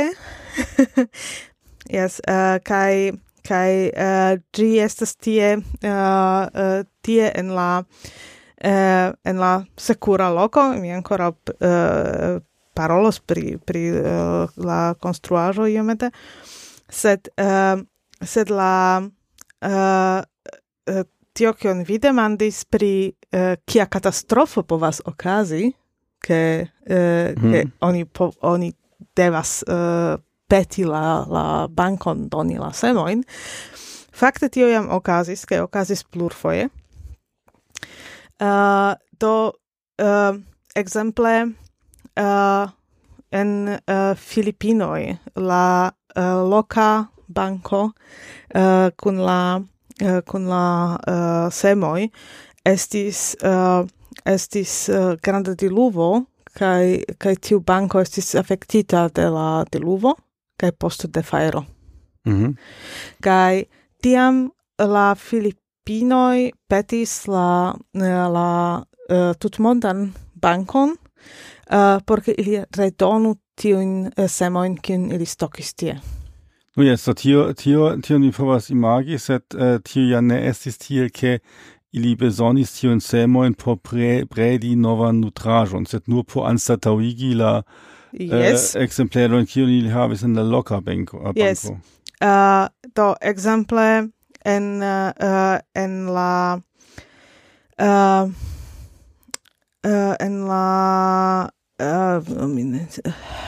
Yes, uh, kaj kaj uh, ĝi estas tie uh, uh, tie en la Uh, en la sekura loko, mi ancora uh, parolos pri, pri uh, la konstruaĵo iomete, sed, uh, sed la uh, uh, tio, kion vi demandis pri uh, kia katastrofo povas okazi, ke, uh, Hmm. ke oni, po, oni devas uh, peti la, la bankon doni la semojn, fakte tio jam okazis, ke okazis plurfoje. Uh, do uh, exemple uh, en uh, Filipinoj la uh, loka banko uh, kun la uh, kun la uh, semoj estis uh, estis uh, granda diluvo kaj kaj tiu banko estis afektita de la diluvo kaj post de fajro. Mhm. Kaj tiam la Filip Pinoj petis la, la uh, tutmondan bankon uh, porque ili redonu tiun uh, semoin, kiun ili stokis tie. No jes, so tio, tio, tio ni povas imagi, sed uh, tio ja ne estis tiel, ke ili besonis tiun semoin por pre, bredi novan nutraĵon, sed nur por anstataŭigi la Yes. uh, ekzempleron, kiun ili havis en la loka banko. Uh, Yes. Uh, do ekzemple en uh, uh, en la uh, uh, en la uh, minute.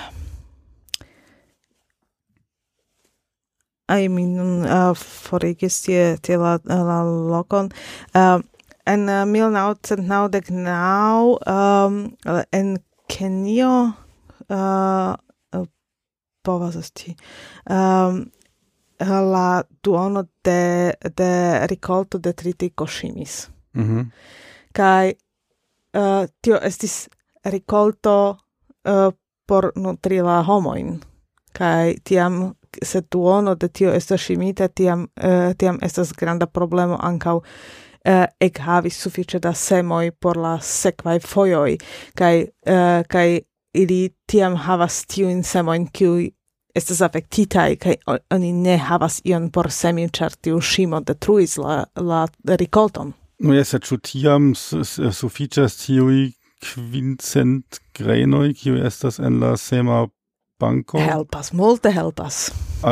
I mean, uh, forigis tie, tie la, la lokon. Uh, en uh, mil naŭcent naŭdek naŭ um, en Kenio uh, uh, povas esti um, la duono de, de rikolto de tritiko ŝimis. Mhm. Kaj uh, tio estis rikolto uh, por nutri la homojn. Kaj tiam se duono de tio estas ŝimita, tiam, uh, tiam estas granda problemo ankaŭ uh, ek havis sufiĉe da semoj por la sekvaj fojoj, kaj uh, kaj ili tiam havas tiujn semojn, kiuj estas afektitaj, kaj oni ne havas ion por semi, ĉar tiu ŝimo detruis la, la rikolton. No jes, sed ĉu tiam sufiĉas tiuj kvincent grenoj, kiuj estas en la sema banko? Helpas, multe helpas.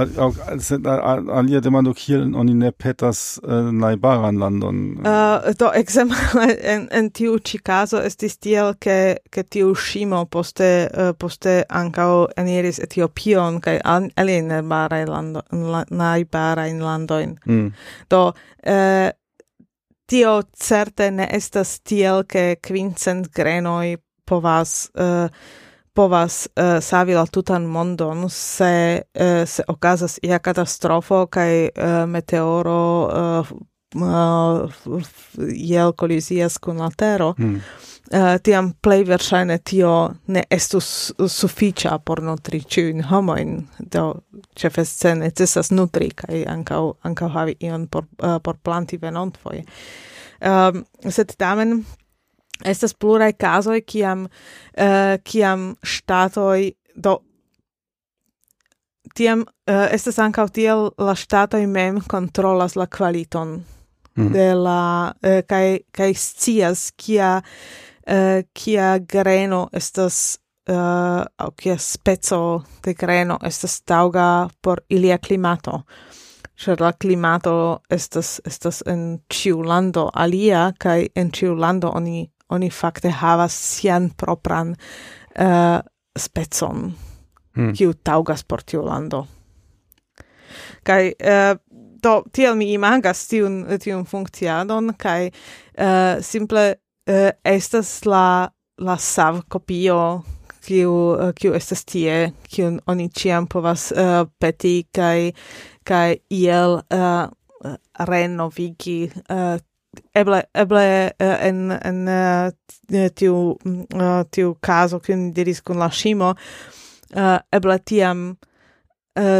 Alia demando, kiel oni ne petas uh, najbaran landon? Uh, do ekzemple en, en tiu ĉi kazo estis tiel, ke, ke tiu ŝimo poste, uh, poste ankaŭ eniris Etiopion kaj aliajn najbarajn lando, najbarajn landojn. Mm. Do uh, tio certe ne estas tiel, ke kvincent grenoj povas uh, povas uh, savi la tutan mondon se, uh, se okazas ia katastrofo kaj uh, meteoro uh, uh, iel kolizias kun la tero. Mm. Uh, tiam plej verŝajne tio ne estus sufiĉa por nutri ĉiujn homojn. Do ĉefe se necesas nutri kaj ankaŭ ankaŭ havi ion por, uh, por planti venontfoje. Um, sed tamen estas pluraj kazoj kiam uh, kiam ŝtatoj do tiam uh, estas ankaŭ tiel la ŝtatoj mem kontrolas la kvaliton mm. de la uh, kaj kaj scias kia uh, kia greno estas uh, aŭ kia speco de greno estas taŭga por ilia klimato. Ĉar la klimato estas estas en ĉiu lando alia kaj en ĉiu lando oni oni fakte havas sian propran uh, specon, hmm. kiu taŭgas por tiu lando. Kaj uh, do tiel mi imagas tiun, tiun funkciadon, kaj uh, simple uh, estas la, la savkopio, kiu, uh, kiu estas tie, kiun oni ĉiam povas uh, peti, kaj, kaj iel uh, renovigi uh, eble eble uh, en en uh, tiu uh, tiu caso kiun diris kun la ŝimo uh, eble tiam uh,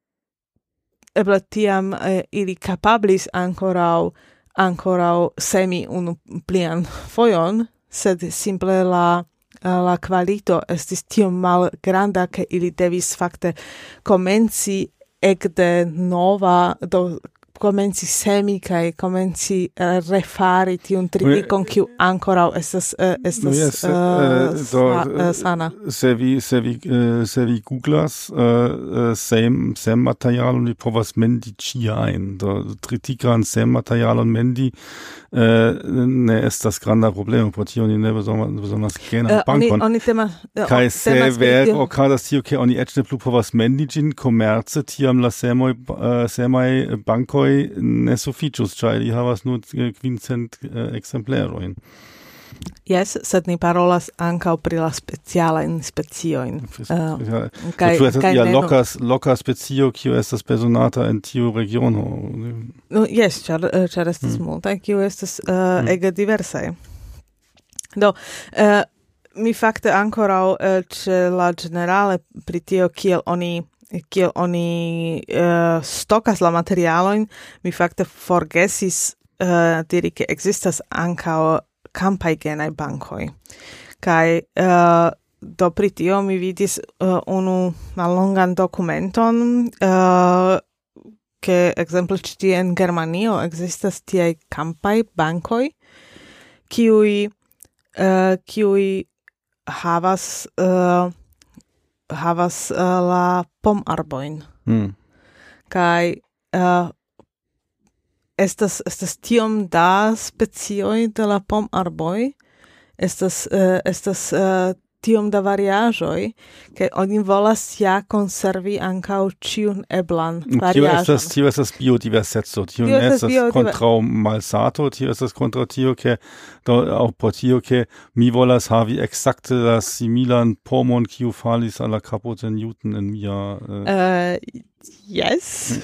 eble tiam uh, ili kapablis ankoraŭ ankoraŭ semi unu plian fojon, sed simple la la kvalito estis tiom malgranda, ke ili devis fakte komenci ekde nova do komenci semi kaj komenci uh, refari tiun tritikon, kiu ankoraŭ estas uh, estas no, yes, uh, uh, sa, uh, sana. Se vi se vi uh, se vi googlas uh, sem sem materialon vi povas mendi ĉiajn. Do tritikan sem materialon mendi uh, ne estas granda problemo, por tio oni ne bezonas grenan uh, bankon. Oni, oni tema, uh, kaj se vere okazas tio, ke oni eĉ ne plu povas mendi ĝin komerce, tiam la semoj uh, semaj bankoj ne sufiĉus, ĉar ili havas nur kvincent uh, ekzemplerojn. Yes, sed ni parolas ankaŭ pri la specialajn speciojn. Uh, kaj ja lokas loka specio, kiu estas bezonata en tiu regiono. No, yes, ĉar ĉar estas mm. multaj, kiu estas uh, mm. ege diversaj. Do, uh, mi fakte ankoraŭ uh, ĉe la ĝenerale pri tio, kiel oni kiel oni uh, stokas la materialojn, mi fakte forgesis uh, diri, ke ekzistas ankaŭ kampaj genaj bankoj. Kaj uh, do pri tio mi vidis uh, unu mallongan dokumenton uh, che exemple ci tie in Germanio existas tiei campai bankoi kiui uh, kiui havas uh, havas uh, la pomarboin. Mm. Kai uh, estas estas tiom da specioj de la pomarboj, estas uh, estas uh, tiom da variaĵoj, ke oni volas ja konservi ankaŭ ĉiun eblan Tio variaĵon. estas tio estas biodiverseco, tio Tio ne estas estas biodiver- kontraŭ malsato, tio estas kontraŭ tio, ke do aŭ por tio, ke mi volas havi ekzakte la similan pomon, kiu falis al la kapo de Newton en mia uh, Uh, yes.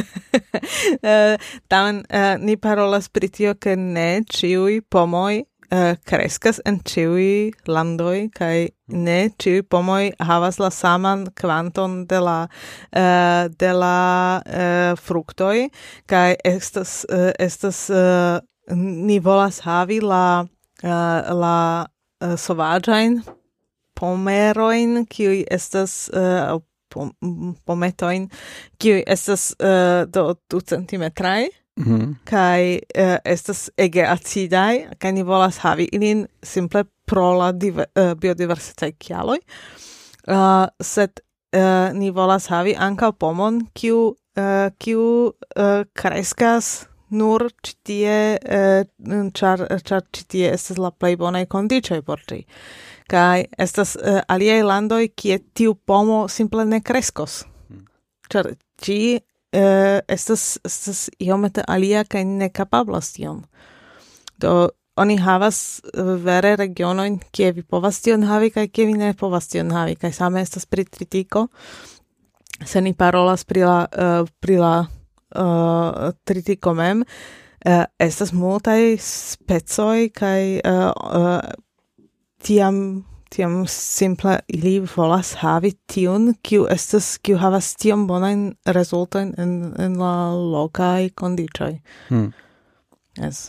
uh, tamen uh, ni parolas pri tio, ke ne ĉiuj pomoj uh, kreskas en ĉiuj landoj kaj ne ĉiuj pomoj havas la saman kvanton de la uh, de la uh, fruktoj kaj estas uh, estas uh, ni volas havi la uh, la uh, sovaĝajn pomerojn kiuj estas uh, pometoin kiuj estas uh, do du centimetraj mhm. kaj uh, estas ege acidaj kaj ni volas havi ilin simple pro la diver, uh, biodiversitaj kialoj, uh, sed uh, ni volas havi ankaŭ pomon kiu uh, kiu uh, kreskas nur ĉi tie uh, ĉar ĉar ĉi tie estas la plej bonaj kondiĉoj por ĝi. Kai estas uh, aliaj landoj kie tiu pomo simple ne kreskos. Ĉar ĝi uh, estas estas iomete alia kaj ne kapablas tion. Do oni havas uh, vere regionojn kie vi povas tion havi kaj kie vi ne povas tion havi, kaj same estas pri tritiko. Se ni parolas pri la uh, pri la uh, tritiko mem, uh, estas multaj specoj kaj uh, uh, tiam tiam simple ili volas havi tiun kiu estas kiu havas tiom bonajn rezultojn en en la lokaj kondiĉoj. Hmm. Yes.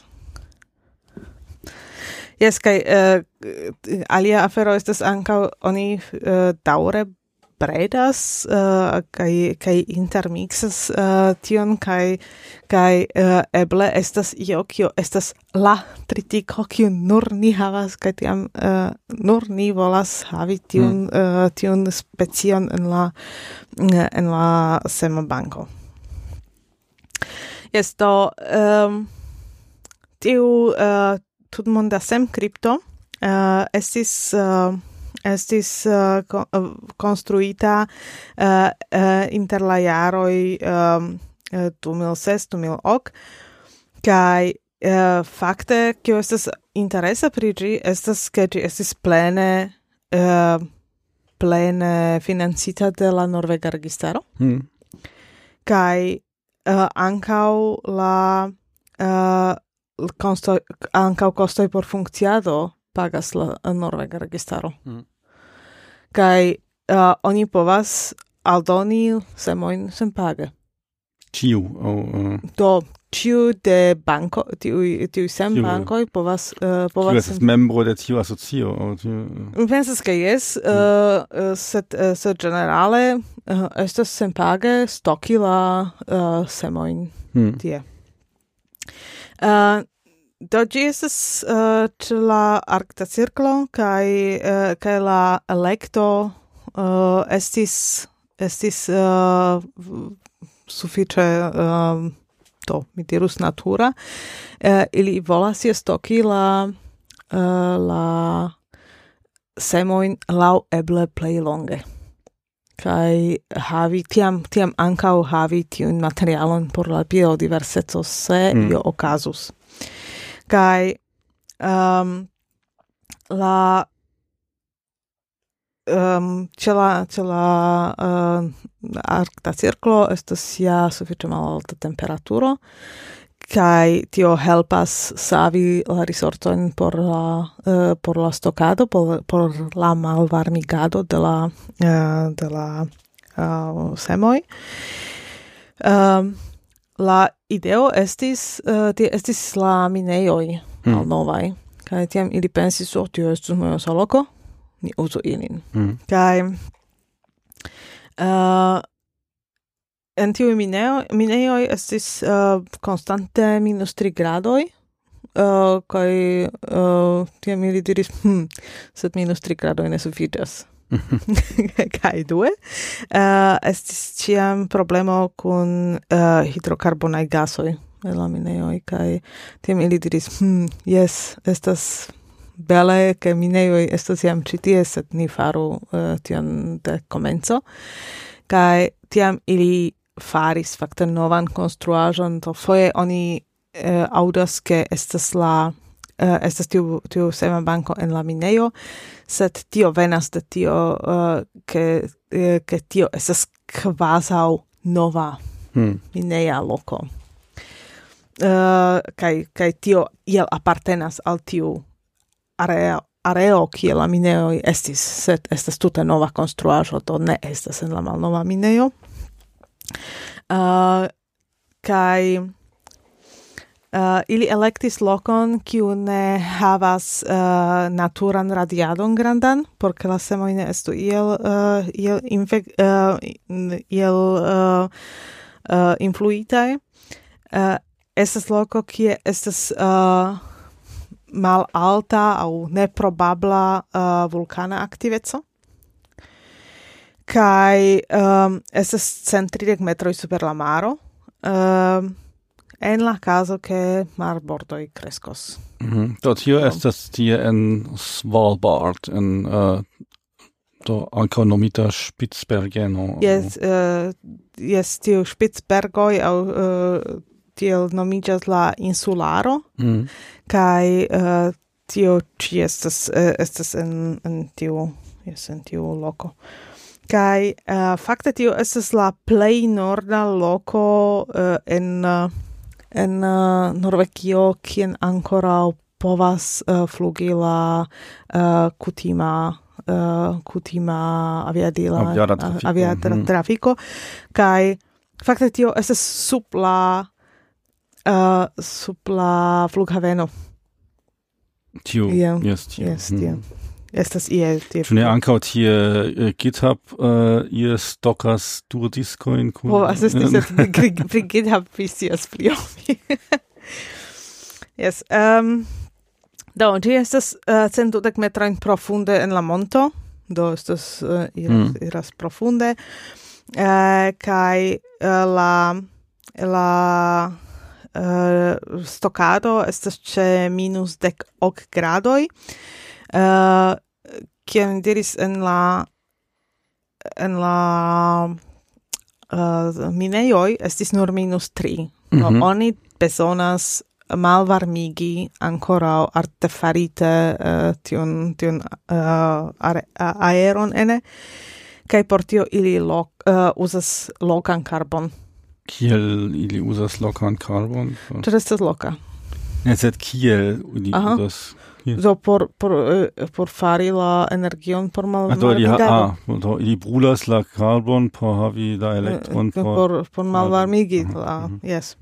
Yes, kaj uh, alia afero estas ankaŭ oni uh, daŭre bredas uh, kaj kaj intermixas uh, tion kaj kaj uh, eble estas io kio estas la tritiko kiu nur ni havas kaj tiam uh, nur ni volas havi tiun mm. uh, tiun specion en la uh, en la semobanko. Yes, do um, tiu uh, tutmonda semkripto uh, estis uh, estis uh, con, uh, construita uh, uh, inter la jaroj um, uh, du mil ses du mil ok kaj uh, fakte kio estas interesa pri ĝi estas ke ĝi estis plene uh, plene financita de la norvega registaro Hmm. kaj uh, ankaŭ la uh, kostoj ankaŭ kostoj por funkciado pagas la norvega registaro. Hmm. Kaj uh, oni povas aldoni semojn senpage. Ĉiu aŭ uh, Do ĉiu de banko, tiuj tiuj sembankoj povas uh, kiu povas estas membro de tiu asocio aŭ tiu Mi pensas ke jes, uh, uh, sed uh, sed ĝenerale uh, estas senpage stoki la uh, semojn hmm. tie. Uh, do ĝi estas uh, ĉe la Arkta Cirklo kaj uh, kaj la elekto uh, estis estis uh, sufiĉe uh, to mi dirus natura. Uh, ili volas je stoki la uh, la semojn laŭ eble plej longe. Kaj havi tiam tiam ankaŭ havi tiun materialon por la biodiverseco se Mm. io okazus. Kaj um, la um, ĉe la ĉe la uh, Arkta Cirklo estas ja sufiĉe malalta temperaturo kaj tio helpas savi la risortojn por la uh, por la stokado por, por la malvarmigado de la uh, de la uh, semoj. Um, la ideo estis uh, tie estis la minejoj Hmm. malnovaj kaj tiam ili pensis, oh, tio estus moja loko. ni uzu ilin. Mm. Kai uh, en tiui mineo, mineoi estis uh, constante minus tri gradoi, uh, kai uh, tiam ili diris, hm, sed minus tri gradoi ne sufficias. Kai due, uh, estis ciam problemo kun uh, hidrocarbonai gasoi en la mineoi, kai tiam ili diris, hm, yes, estas bele, che mineoi estas jam citie, sed ni faru uh, tion de comenzo, kai tiam ili faris fakte novan konstruaĵon, to foje oni uh, audas ke estas la uh, estas tiu tiu sema banko en la minejo, sed tio venas de tio uh, ke uh, ke tio estas kvazaŭ nova Hmm. mineja loko. Uh, kaj kaj tio iel apartenas al tiu areo areo kie la mineoj estis, sed estas tute nova konstruaĵo, do ne estas en la malnova minejo. Uh, kai uh, ili elektis lokon kiu ne havas uh, naturan radiadon grandan, por ke la semoj ne estu iel uh, iel infek uh, iel uh, uh, influitaj. Uh, estas loko kie estas uh, mal alta au neprobabla uh, vulkana aktiveco. Kai um, estas centtridek metroj super la maro, um, en la caso che marbordoj kreskos. Mhm. Do tio So. estas tie en Svalbard, en uh, do ankaŭ nomita Spitsbergeno. Yes, uh, yes, tiu Spitzbergoj au uh, tiel nomiĝas la insularo, Mhm. kai uh, tio ĉi estas uh, estas en en tiu yes, en tiu loko. Kai uh, fakte tio estas la plej norda loko uh, en uh, en uh, Norvegio, kien ankoraŭ povas uh, flugi la uh, kutima uh, kutima aviadila Aviada trafiko. aviada Mhm. trafiko, kai fakte tio estas sub la uh, sub la flughaveno. Tio, Ja, yes, tio. Yes, Mhm. tio. Estas ie tie. Ĉu ne ankaŭ tie uh, GitHub uh, ie stokas durdiskojn kun Oh, was ist das? Pri GitHub vicias pli ol mi. Yes. Um, do, ĝi estas uh, cent dudek metrojn profunde en la monto. Do, estas uh, iras, Mm. iras profunde. Uh, kaj uh, la la uh, stokado estas ĉe minus dek ok gradoj. Uh, kiam diris en la en la uh, minejoj estis nur minus tri. No, Mhm. oni bezonas malvarmigi ankoraŭ artefarite uh, tiun tiun uh, are, a- aeron ene, kaj por tio ili lo, uh, uzas lokan karbon. Kiel ili uzas lokan karbon? Ĉar estas loka. Ne, sed kiel ili Aha. uzas? Kiel? Do por por uh, por fari la energion por mal Ah, do ili, ha, malvarmigado. ah, do ili brulas la karbon por havi la elektron Eh, por... por por malvarmigi Mhm, la mhm. yes.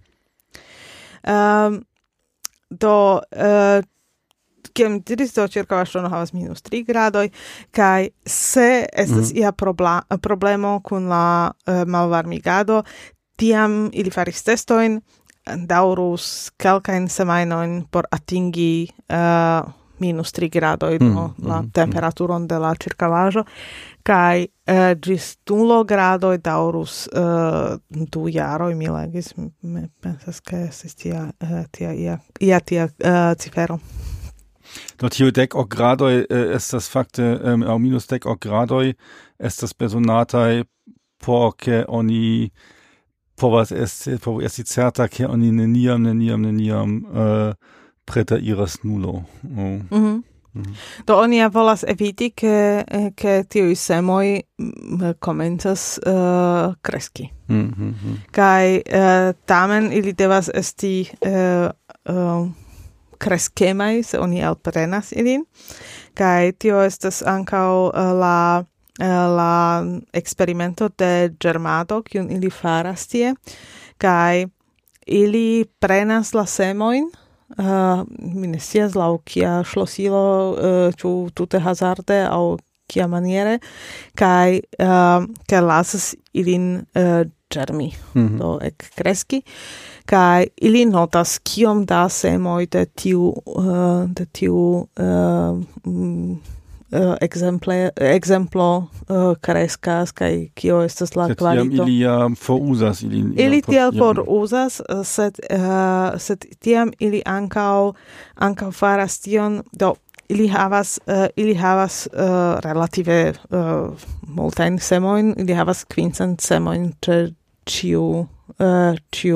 Um, do uh, kiam diris do ĉirkaŭ ŝtono havas minus tri gradoj, kaj se estas Mhm. ia probla, problemo kun la uh, malvarmigado, tiam ili faris testojn, daŭrus kelkajn semajnojn por atingi uh, minus tri gradoj, do Mhm, la mhm, temperaturon de la ĉirkaŭaĵo, kaj uh, ĝis nulo gradoj daŭrus uh, du jaroj, mi legis, mi pensas ke estis tia, uh, tia ia, ia tia uh, cifero. Do tio dek ok gradoj eh, estas fakte um, aŭ minus dek ok gradoj estas bezonataj por ke oni povas esti por esti certa ke oni neniam neniam neniam uh, preta iras nulo. Oh. Mhm. Mhm. Do oni ja volas eviti ke ke tiuj semoj mm, komencas uh, kreski. Mhm, mhm. Kaj uh, tamen ili devas esti uh, uh, kreskemaj, se oni elprenas ilin. Kaj tio estas ankaŭ uh, la uh, la eksperimento de ĝermado, kiun ili faras tie. Kaj ili prenas la semojn, uh, mi ne scias laŭ kia ŝlosilo, uh, ĉu tute hazarde aŭ kia maniere, kai uh, kai lasas ilin uh, germi, mm-hmm. do ec cresci, kai ili notas kiom da semoi de tiu, uh, de tiu uh, mm, uh, exemple, exemplo uh, crescas, kai kio estas la kvalito. Ili jam forusas ilin. Ili tiel forusas, sed, uh, sed tiam ili ancau, ancau faras tion, do ili havas uh, ili havas uh, relative uh, multajn semoin, ili havas quincent semoin ĉe ĉiu uh, ĉiu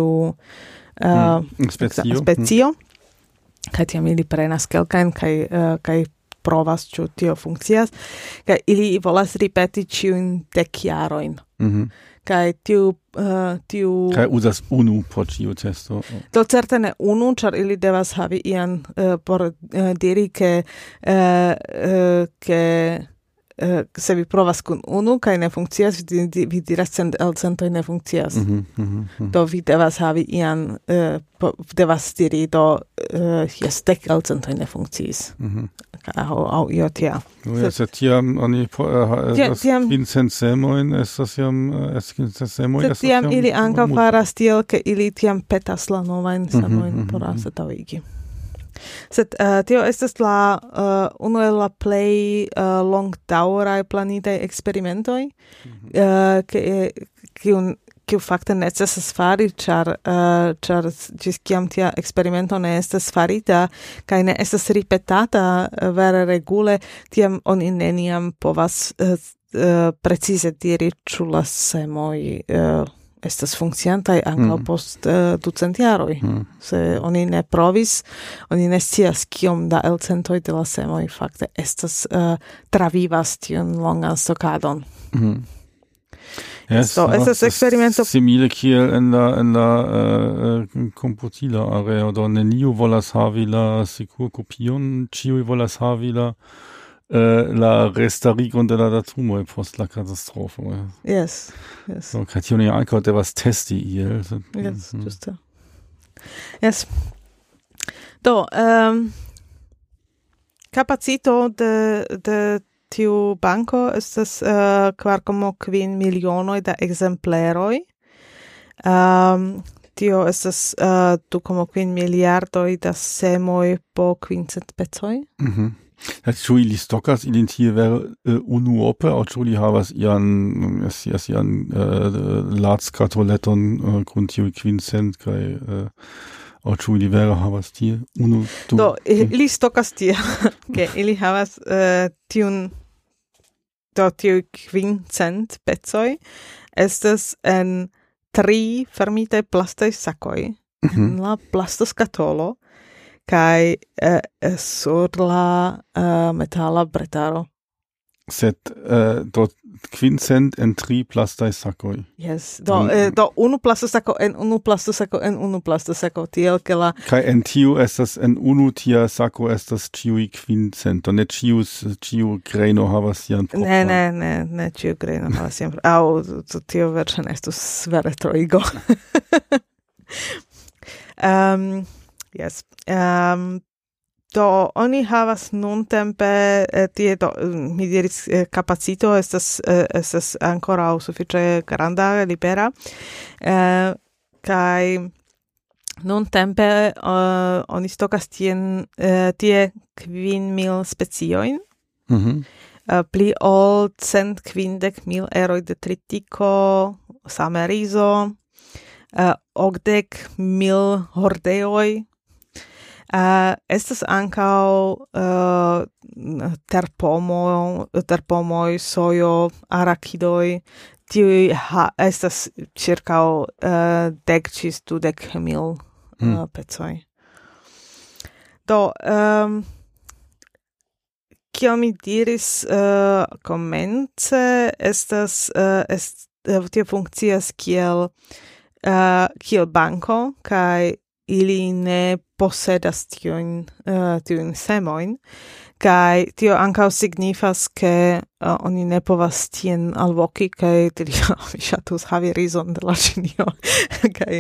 uh, mm. specio, specio. Mm. Kaj tiam ili prenas kelkajn kaj uh, kaj provas ĉu tio funkcias, kaj ili volas ripeti ĉiujn dek jarojn. Mm-hmm. Kaj tiu uh, tiu kaj uzas unu por ĉiu testo. Do certe ne unu, ĉar ili devas havi ian uh, por uh, diri ke uh, uh, ke uh, se vi provas kun unu kaj ne funkcias, vi, vi diras cent elcentoj ne funkcias. Mm-hmm, mm-hmm. Do vi devas havi ian uh, po, devas diri do uh, jes dek elcentoj ne funkciis. Mm-hmm. Au, au io tia. No, ja, sed tiam oni quincent semoin estas jam es quincent semoin. Sed tiam ili ankaŭ faras tiel, ke ili tiam petas la novajn semoin mm-hmm, por anstataŭigi. Sed uh, tio estas la uh, unu el la plej uh, longdaŭraj planitaj eksperimentoj, mm-hmm. uh, ke kiun kiu fakte necesas fari, ĉar uh, ĉar ĝis kiam tia eksperimento ne estas farita kaj ne estas ripetata uh, vere regule, tiam oni neniam povas uh, uh, precize diri ĉu la semoj uh, estas funkciantaj ankaŭ mm. post uh, ducent jaroj. Mm. Se oni ne provis, oni ne scias kiom da elcentoj de la semoj fakte estas uh, travivas tiun longan stokadon. Mm. Yes, so, es ist experimento simile kiel en la en la uh, komputila areo, do neniu volas havi la sekurkopion, ĉiuj volas havi la uh, la restarigon de la datumoj post la katastrofo. Yes, yes. So, kaj tio ne ankaŭ devas testi iel. Yes, mm. Ĝuste. Yes. Do, um, capacito de de tiu banco estas uh, kvar komo kvin milionoj da ekzempleroj. Um, tio estas uh, du komo kvin miliardoj da semoj po quincent pecoj. Mhm. Ĉu ili stokas ilin tie vere uh, unuope, aŭ ĉu ili havas ian jas ian uh, latskatoleton uh, kun tiuj quincent kaj uh, aŭ ĉu ili vere havas tie unu du. Do ili stokas tie, ke ili havas uh, tiun do tiu quincent pecoj estas en tri fermitaj plastaj sakoj mm-hmm. en la plastoskatolo kaj uh, sur la uh, metala bretaro. Sed uh, do quincent en tri plastaj sakoj. Yes, do, mm. eh, do unu plastosako en unu plastosako en unu plastosako, tiel ke la... Kaj en tiu estas, en unu tia sako estas ĉiuj quincent, do ne ĉiu ĉiu greno havas sian propran. Ne, ne, ne, ne ĉiu greno havas sian propran. Aŭ, tio verŝajne estus vere troigo. um, yes. Um, Do oni havas nuntempe eh, tie do mi diris eh, capacito estas eh, estas ancora sufiĉe granda libera eh, kaj nuntempe uh, oni stokas tien uh, tie kvin mil speciojn. Mhm. Uh, pli ol cent kvindek mil eroj de tritiko, same rizo, uh, okdek mil hordeoj. Uh, estas ankaŭ uh, terpomo, terpomoj, sojo, arakidoj, tiuj ha, estas ĉirkaŭ uh, dek ĝis dudek mil uh, mm. pecoj. Do, um, kiel mi diris uh, komence, estas uh, est, uh, tio funkcias kiel uh, kiel banko kaj ili ne posedas tiujn uh, tiujn semojn, kaj tio ankaŭ signifas, ke uh, oni ne povas tien alvoki, kaj tili mi ŝatus havi rizon de la Ĉinio, kaj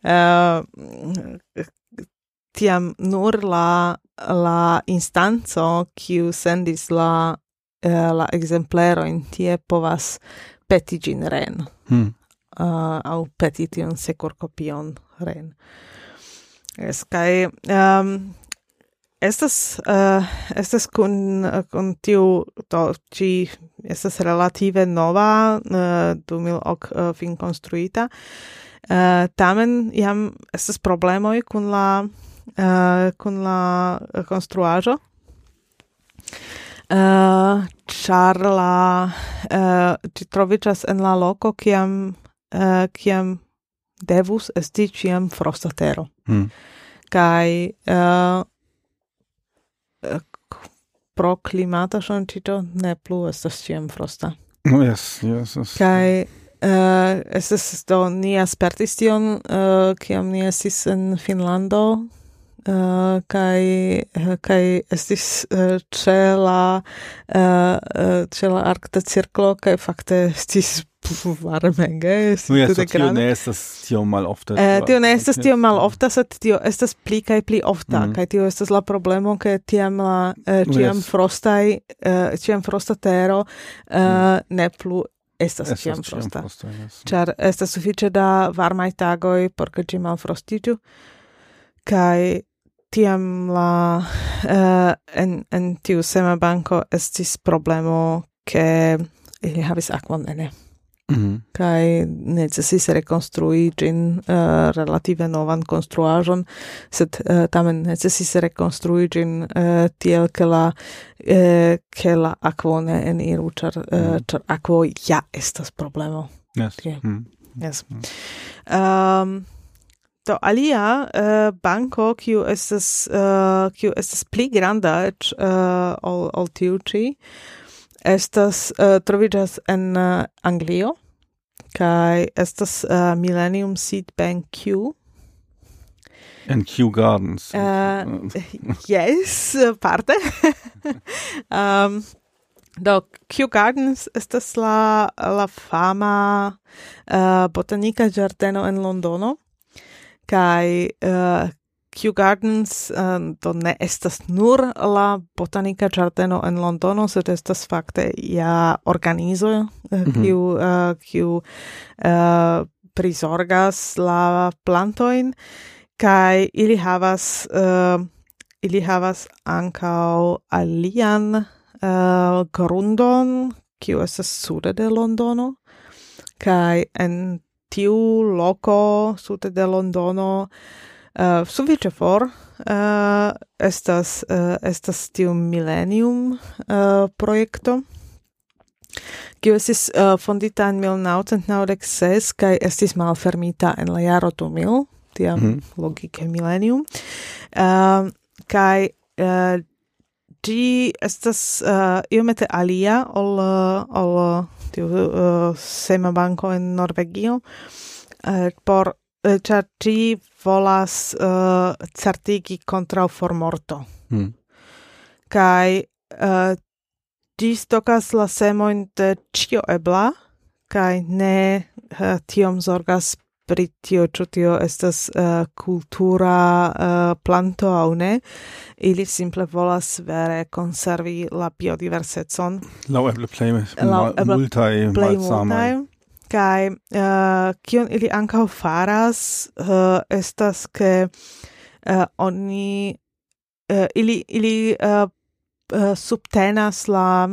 uh, tiam nur la la instanco, kiu sendis la uh, la exempleroin tie povas peti gin ren. Hmm. Uh, au peti tion secur copion ren. Es kai um, estas uh, estas kun kun tiu to ci estas relative nova uh, du mil ok uh, fin konstruita. Uh, tamen jam estas problemoj kun la uh, kun la konstruaĵo. Uh, char la uh, ci troviĝas en la loko kiam uh, kiam devus esti ĉiam frosta tero. Hmm. Kai uh, pro climata ŝanĝiĝo ne plu estas ĉiam frosta. Oh, yes, yes, yes. Kai uh, estas do ni aspektis tion uh, kiam ni estis en Finnlando uh, kai uh, kai estis uh, ĉe la uh, uh, ĉe la Arkta Cirklo kaj fakte estis varmege. No, yes, so tio ne estas tio malofta. Uh, tio ne estas tio malofta, sed tio estas pli kaj pli ofta, Mm. kaj tio estas la problemo, ke tiam la uh, ĉiam Yes. frostaj, uh, ĉiam frosta tero uh, ne plu estas Estas ĉiam ĉiam frosta. frosta, yes. Ĉar estas sufiĉe da varmaj tagoj por ke ĝi malfrostiĝu, kaj tiam la uh, en, en tiu semabanko estis problemo, ke ili havis akvon ene. Mhm. Kai necesis rekonstrui ĝin uh, relative novan konstruaĵon, sed uh, tamen necesis rekonstrui ĝin uh, tiel ke la uh, ke la akvo ne eniru, ĉar uh, Mm. ĉar akvo ja estas problemo. Yes. Okay. Hmm. Yes. Mm. Um, do alia uh, banko kiu estas uh, kiu estas pli granda eĉ uh, ol, ol tiu ĉi estas uh, troviĝas en uh, Anglio kaj estas uh, Millennium Seed Bank Q. And Kew Gardens. Uh, yes, parte. um, do Kew Gardens estas la la fama uh, botanika ĝardeno en Londono kaj uh, Kew Gardens uh, do ne estas nur la botanika ĝardeno en Londono, sed estas fakte ja organizo uh, Mhm. kiu uh, kiu uh, prizorgas la plantojn kaj ili havas uh, ili havas ankaŭ alian uh, grundon kiu estas sude de Londono kaj en tiu loko sude de Londono uh, sufiĉe for uh, estas uh, estas tiu Millennium uh, projekto kiu estis uh, fondita en mil naŭcent naŭdek ses kaj estis malfermita en la jaro du mil, tiam Mhm. logike Millennium. Uh, kaj uh, ĝi estas uh, iomete alia ol uh, ol uh, tiu uh, semabanko en Norvegio, uh, por uh, ĉar ĝi volas uh, certigi kontraŭ formorto. Hmm. Kaj uh, ĝi stokas la semojn de ĉio ebla kaj ne uh, tiom zorgas pri tio, ĉu tio estas uh, kultura uh, planto aŭ ne. Ili simple volas vere konservi la biodiversecon Laueble play Laŭeble multaj plej malsamaj. multaj. Kaj uh, kion ili ankaŭ faras uh, estas ke uh, oni uh, ili ili uh, uh, subtenas la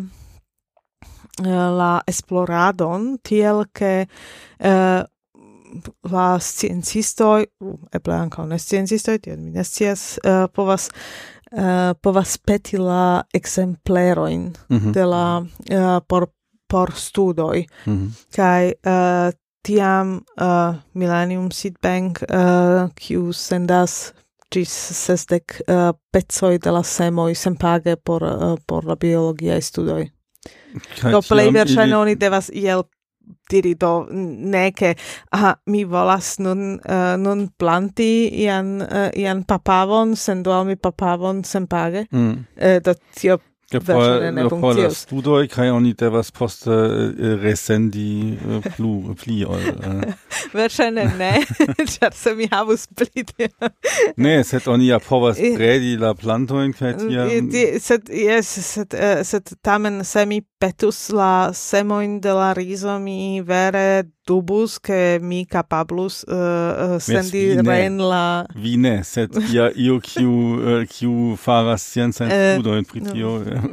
uh, la esploradon tiel ke uh, la sciencistoj, uh, eble ankaŭ ne sciencistoj, tion mi ne scias, uh, povas uh, povas peti la ekzemplerojn Mhm. de la uh, por por studoj. Mhm. Kaj uh, tiam uh, Millennium Seed Bank uh, kiu sendas ĝis sesdek uh, pecoj de la semoj senpage por uh, por la biologiaj studoj. Kaj Do plej tiam verŝajne ili- oni devas iel diri do ne ke aha, mi volas nun uh, nun planti ian uh, ian papavon, sendu al mi papavon senpage. Mm. Uh, do tio verŝajne ne por la funkcios. studoj kaj oni devas poste uh, resendi uh, plu pli ol uh. Verŝajne ne, ĉar se mi havus pli ne, sed oni ja povas bredi la plantojn kaj tiam sed jes, sed, uh, sed tamen se mi petus la semojn de la rizo, mi vere dubus ke mi kapablus uh, sendi ren la vi ne, sed ja io kiu uh, kiu faras sciencajn studojn pri tio.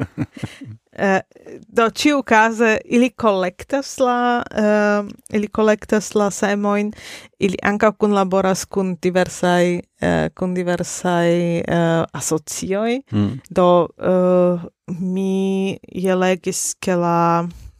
Uh, do ciu case ili collectas la uh, ili collectas la semoin, ili anca kunlaboras kun diversai uh, kun diversai uh, asocioi. Mm. Do uh, mi je legis ke la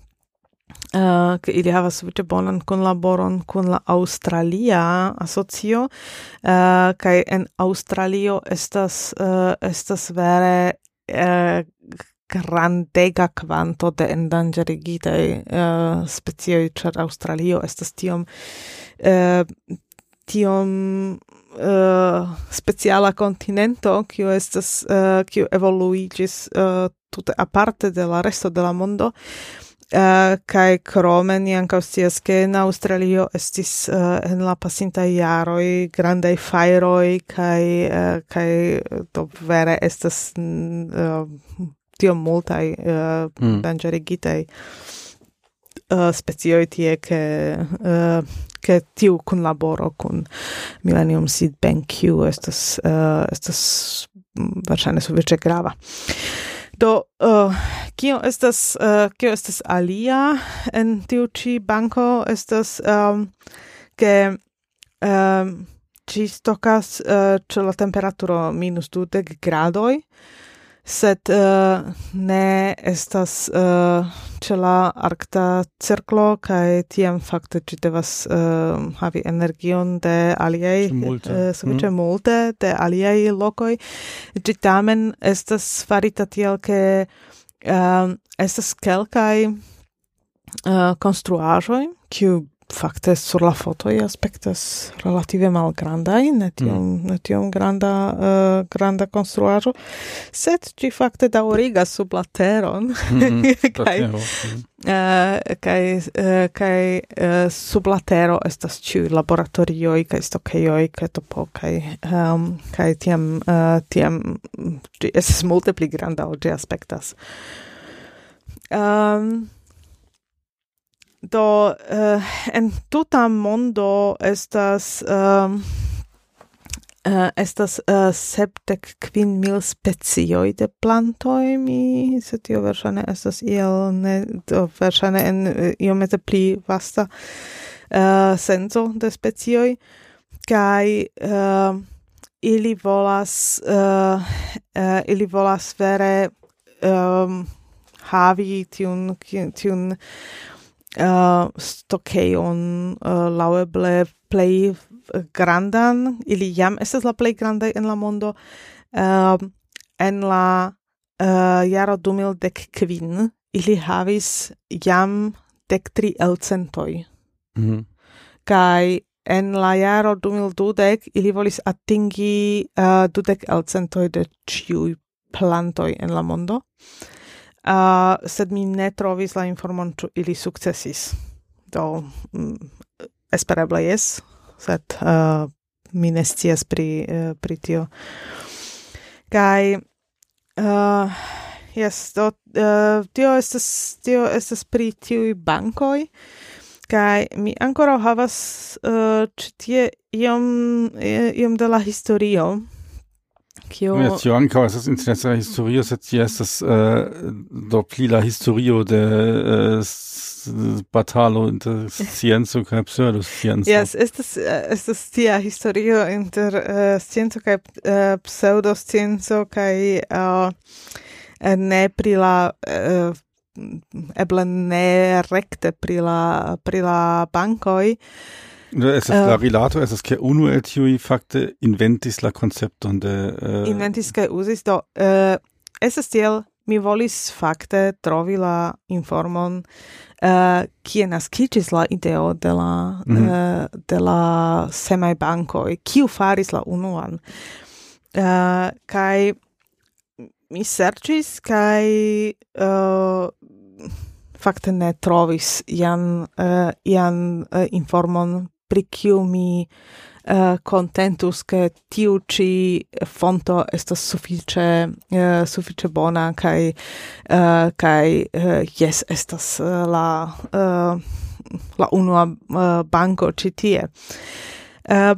Uh, che ili havas sufiĉe bonan kunlaboron kun la Aŭstralia asocio, uh, kaj en Aŭstralio estas uh, estas vere uh, grandega kvanto de endanĝerigitaj uh, specioj, ĉar Aŭstralio estas tiom uh, tiom uh, speciala kontinento, kiu estas uh, kiu evoluiĝis uh, tute aparte de la resto de la mondo. Uh, kai krome ni ankaŭ scias ke en Aŭstralio estis uh, en la pasintaj jaroj grandaj fajroj kaj uh, kaj do vere estas uh, tiom multaj uh, mm. danĝerigitaj uh, specioj tie ke uh, ke tiu kunlaboro kun Millennium Seed Bank kiu estas uh, estas verŝajne sufiĉe grava. Do, uh, kio estas, uh, kio estas alia en tiu ĉi banko estas um, ke um, ĝi stokas uh, ĉe la temperaturo minus dudek gradoj, sed uh, ne estas uh, ĉe la arkta cirklo kaj tiam fakte ĝi devas uh, havi energion de aliaj uh, sufiĉe mm. multe de aliaj lokoj. Ĝi tamen estas farita tiel ke uh, estas kelkaj uh, konstruaĵoj kiu fakte sur la fotoj aspektas relative malgrandaj, ne tiom, mm. ne tiom granda, uh, granda konstruaĵo, sed ĝi fakte daŭrigas sub la teron. Mm, kaj mm. uh, kaj uh, kaj uh, sub la tero estas ĉiuj laboratorioj kaj stokejoj kaj topo kaj um, kaj tiam uh, tiam ĝi estas multe pli granda ol ĝi aspektas. Um, Do uh, en tuta mondo estas um, uh, estas uh, sepdek kvin mil specioj de plantoj, mi se tio verŝajne estas iel ne do verŝajne en uh, iomete pli vasta uh, senco de specioj kaj uh, ili volas uh, uh, ili volas vere um, havi tiun tiun Uh, stokejon uh, laueble plej grandan, ili jam estas la plej grandaj en la mondo, uh, en la uh, jaro du mil dek kvin ili havis jam dek tri elcentoj. Mm-hmm. Kaj en la jaro du mil dudek ili volis atingi uh, dudek elcentoj de ĉiuj plantoj en la mondo. Uh, sed mi ne trovis la informon ĉu ili sukcesis. Do mm, espereble jes, sed uh, mi ne scias pri uh, pri tio. Kaj uh, jes, do uh, tio estas tio estas pri tiuj bankoj. Kaj mi ankoraŭ havas uh, ĉi tie iom iom de la historio. Kio ja, tio ankaŭ estas interesa historio, sed ĝi estas uh, do pli la historio de uh, batalo inter scienco kaj pseudoscienco. Yes, estas estas tia historio inter uh, scienco kaj uh, pseudoscienco kaj uh, ne pri la uh, eble ne rekte pri la pri la bankoj. Es ist uh, la rilato, es ist ke unu el tiuj fakte inventis la koncepton de uh, inventis kaj uzis do uh, estas tiel mi volis fakte trovi la informon uh, kie naskiĝis la ideo de la mm-hmm. uh, de la semaj bankoj, kiu faris la unuan uh, kaj mi serĉis kaj uh, fakte ne trovis ian uh, ian uh, informon pri kiu mi uh, contentus che tiu ci fonto estas sufiĉe uh, sufiĉe bona kaj uh, kaj uh, yes estas uh, la uh, la unua uh, banko ĉi tie. Uh,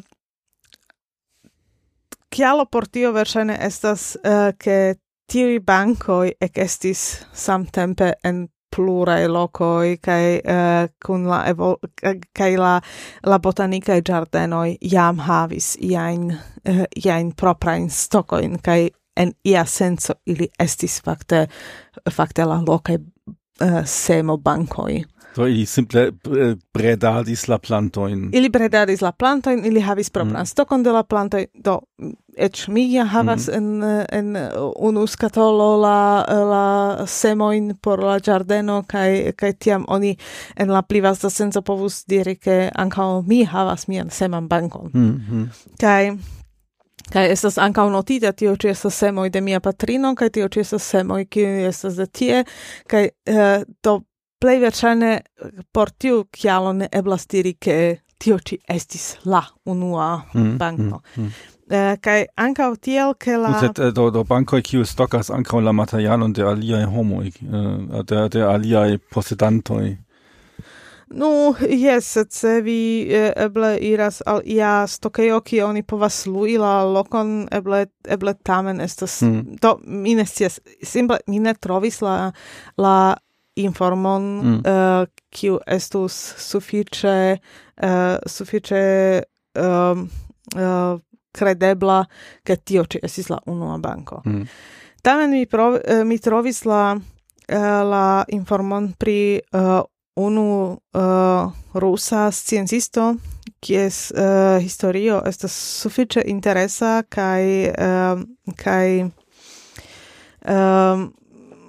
Kialo por tio verŝajne estas uh, ke tiuj bankoj ekestis samtempe en pluraj lokoj kaj uh, kun la evol kaj la la botanikaj ĝardenoj jam havis iajn uh, iajn proprajn stokojn kaj en ia senco ili estis fakte fakte la lokaj uh, semobankoj. Do ili simple bredadis la plantojn. Ili bredadis la plantojn, ili havis propran mm. stokon de la plantoj, do eĉ mi ja havas mm. en, en unu skatolo la, la semojn por la ĝardeno kaj kaj tiam oni en la pli vasta senco povus diri ke ankaŭ mi havas mian seman bankon. Mm. Kaj kaj estas ankaŭ notita tio ĉi estas semoj de mia patrino kaj tio ĉi estas semoj kiuj estas de tie kaj uh, do plej verŝajne por tiu kialo ne eblas diri ke tio ĉi estis la unua mm, banko. Mm, mm. Uh, kaj ankaŭ tiel ke la Sed do, do bankoj kiuj stokas ankaŭ la materialon de aliaj homoj, uh, de, de aliaj posedantoj. Nu, jes, sed se vi eh, eble iras al ia stokejo, kie oni povas lui la lokon, eble, eble tamen estas... Mm. Do, mi ne scias, simple mi ne trovis la, la informon mm. uh, kiu estus sufiĉe uh, sufiĉe um, uh, kredebla ke tio ĉi estis la unua banko. Mm. Tamen mi, prov, uh, mi trovis la, uh, la informon pri uh, unu uh, rusa sciencisto kies uh, historio estas sufiĉe interesa kaj uh, kaj um,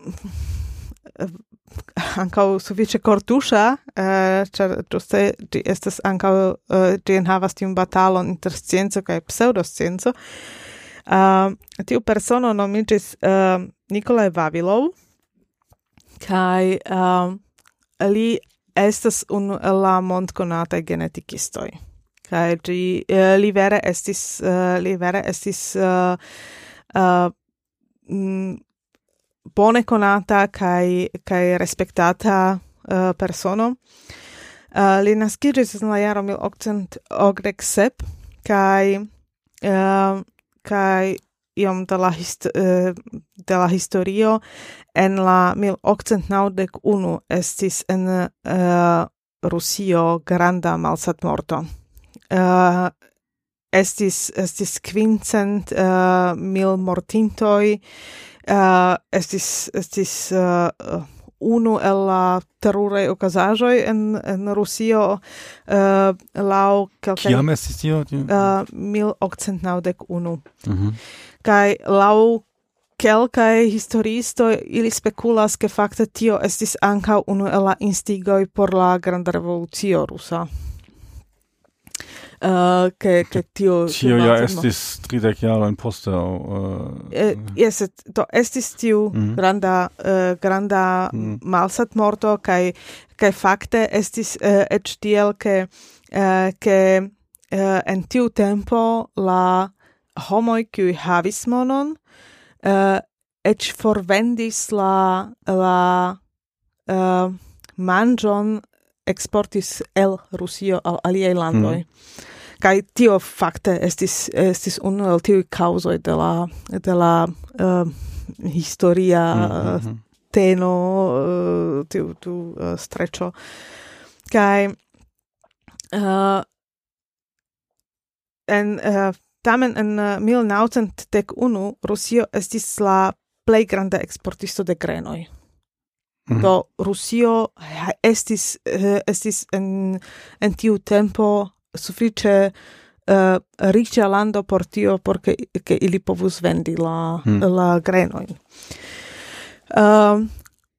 ankaŭ sufiĉe kortuŝa, uh, ĉar ĝuste ĝi estas ankaŭ uh, ĝi enhavas tiun batalon inter scienco kaj pseŭdoscienco. Uh, tiu persono nomiĝis uh, Nikolaj Vavilov kaj uh, li estas unu el la mondkonataj genetikistoj. Kaj ĝi uh, li vere estis uh, li vere estis uh, uh, mm, bone konata kaj kaj respektata uh, persono. Uh, li naskiĝis en la jaro mil okcent okdek sep kaj uh, kaj iom de la, hist uh, de la historio en la mil okcent naŭdek unu estis en uh, Rusio granda malsatmorto. Uh, estis estis kvincent uh, mil mortintoj. Uh, estis estis uh, unu el la teruraj okazaĵoj en en Rusio uh, laŭ kelkaj Kiam estis tio? Uh, mil okcent naŭdek unu. Mhm. Kaj laŭ kelkaj historiistoj ili spekulas ke fakte tio estis ankaŭ unu el la instigoj por la granda revolucio rusa. Uh, ke ke tio tio ja estis tridek jarojn poste. Uh, uh, yes, do estis tiu mm. granda uh, granda mm. malsatmorto kaj kaj fakte estis uh, eĉ tiel ke uh, ke uh, en tiu tempo la homoj kiuj havis monon uh, eĉ forvendis la la uh, manĝon exportis el Rusio al aliaj landoj. Mm. Kaj tio fakte estis estis unu el tiuj kaŭzoj de la de la uh, historia mm -hmm. teno uh, tiu tu uh, streĉo. Kaj uh, en uh, tamen en uh, mil naŭcent dek unu Rusio estis la plej granda eksportisto de grenoj. Do Rusio estis uh, estis en en tiu tempo sufiĉe uh, riĉa lando por tio por ke, ke ili povus vendi la hmm. la grenojn. Uh,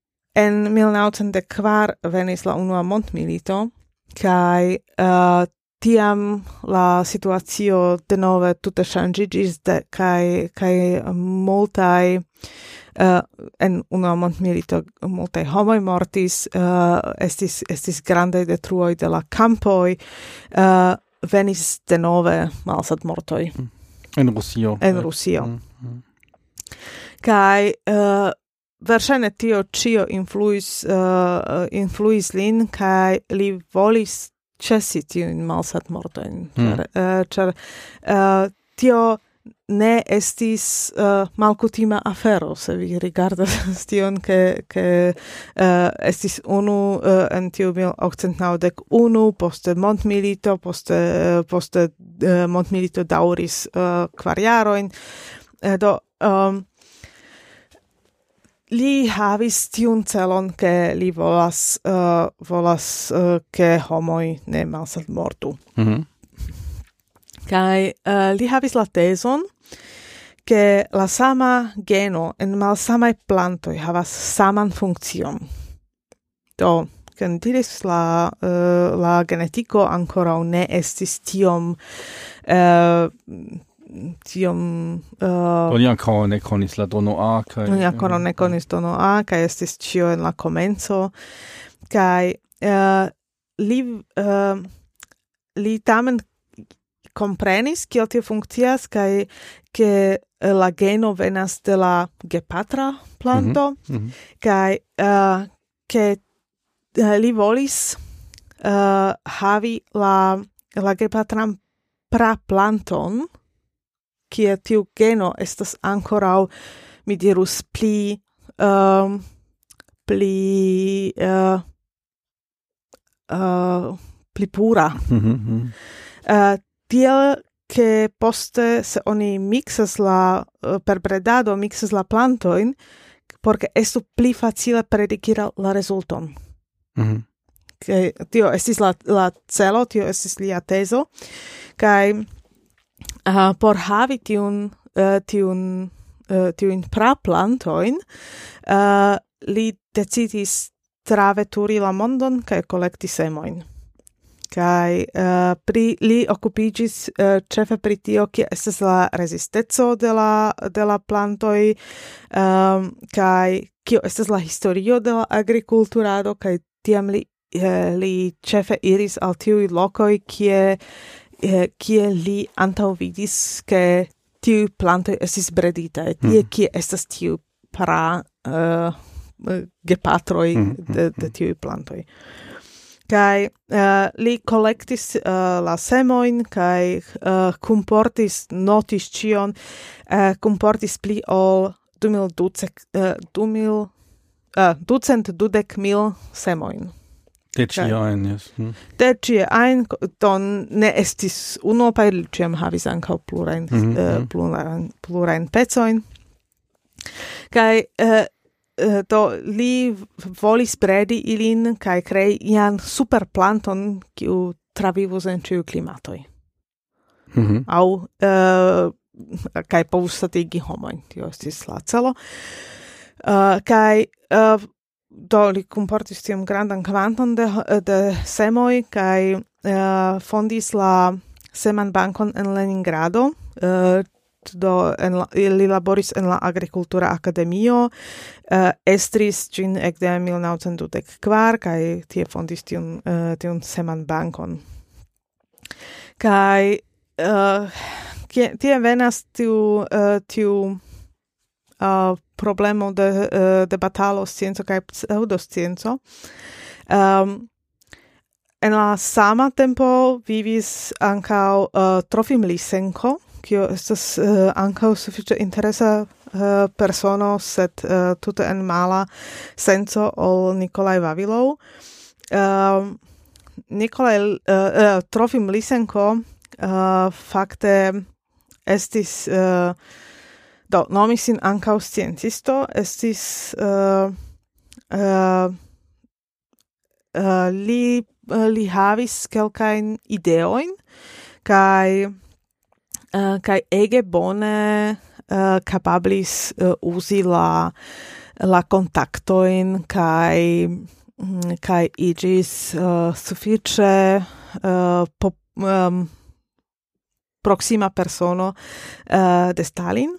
en mil naŭcent dek kvar venis la unua mondmilito kaj uh, tiam la situacio denove tute ŝanĝiĝis de kaj kaj multaj uh, en unua mondmilito multaj homoj mortis, uh, estis estis grandaj detruoj de la kampoj, uh, venis denove malsadmortoj. En Rusio. En Rusio. Mm, mm. Kaj uh, verŝajne tio ĉio influis uh, influis lin kaj li volis ĉesi tiujn malsadmortojn, ĉar mm. uh, ĉar uh, tio ne estis uh, malkutima afero, se vi rigardas tion, ke, ke uh, estis unu uh, en tiu mil okcent naŭdek unu, poste mondmilito, poste, uh, poste uh, mondmilito daŭris uh, kvar jarojn. Uh, do, um, li havis tiun celon, ke li volas, uh, volas uh, ke homoj ne malsadmortu. Mm-hmm. Kaj uh, li havis la tezon, ke la sama geno en malsamaj plantoj havas saman funkcion. Do, ken diris la, uh, la genetiko ankoraŭ ne estis tiom uh, tiom uh, Oni ankoraŭ ne konis la dono A kaj oni ankoraŭ ne konis dono A kaj estis ĉio en la komenco kaj uh, li uh, li tamen comprenis kiel tio funkcias kaj ke la geno venas de la gepatra planto mm-hmm. kaj uh, ke uh, li volis uh, havi la la gepatran praplanton kie tiu geno estas ankoraŭ mi dirus pli um, pli uh, uh, pli pura. Mm-hmm. Uh, tiel che poste se oni mixas la uh, per bredado mixas la plantoin porque estu pli facile predikira la rezulton. Mm-hmm. Che tio estis la, la celo, tio estis lia tezo, kai uh, por havi tiun uh, tiun uh, tiun praplantoin uh, li decidis traveturi la mondon kai kolekti semojn. Kai uh, pri li okupigis uh, ĉefe pri tio, kie estas la rezisteco de la de la plantoj, um, kai kio estas la historio de la agrikulturado, kai tiam li uh, li ĉefe iris al tiuj lokoj, kie uh, kie li antaŭvidis, ke tiuj plantoj estis breditaj, tie mm. kie estas tiu pra uh, gepatroj mm. de, de tiuj plantoj. Kai uh, li kolektis uh, la semojn kaj uh, kunportis, notis ĉion, uh, kunportis pli ol du mil ducent uh, du mil uh, ducent dudek mil semojn. De ĉie ajn, jes. Hm. De ĉie ajn, do ne estis unuopaj, li ĉiam havis ankaŭ plurajn mm-hmm. uh, plurajn, plurajn pecojn. Kaj uh, do li volis bredi ilin kaj krei ian superplanton kiu travivus en ĉiuj klimatoj. Mm-hmm. Aŭ uh, kaj povus satigi homojn, tio estis la celo. Uh, kaj uh, do li kunportis tiom grandan kvanton de, de semoj kaj uh, fondis la semanbankon en Leningrado, uh, do en la, li laboris en la agrikultura akademio, uh, estris ĝin ekde mil naŭcent dudek kvar kaj tie fondis tiun uh, tiun semanbankon. Kaj uh, tie venas tiu uh, tiu uh, problemo de uh, de batalo scienco kaj pseudoscienco. Um, en la sama tempo vivis ankaŭ uh, Trofim Lysenko, kio estas uh, ankaŭ sufiĉe interesa uh, persono, sed uh, tute en mala senco ol Nikolaj Vavilov. Uh, Nikolaj uh, uh, Trofim Lysenko uh, fakte estis uh, do nomis sin ankaŭ sciencisto, estis uh, uh, uh, li uh, li havis kelkajn ideojn kaj Uh, kai ege bone uh, kapablis uh, uzi la la kontaktojn kai mm, kai igis uh, sufiĉe uh, pop, um, proxima persono uh, de Stalin,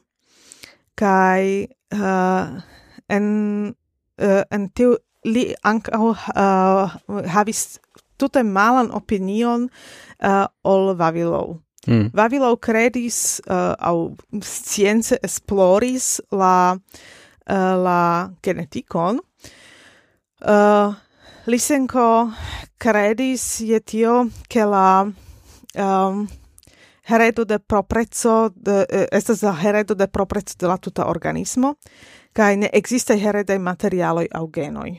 kai uh, en uh, en tiu li ankaŭ uh, havis tute malan opinion uh, ol Vavilov. Mm. Vavilov credis uh, au science esploris la uh, la genetikon. Uh, Lysenko credis je tio che la um, heredo de proprezzo de, uh, estas la heredo de proprezzo de la tuta organismo, kai ne existe heredaj materialoj aŭ genoj.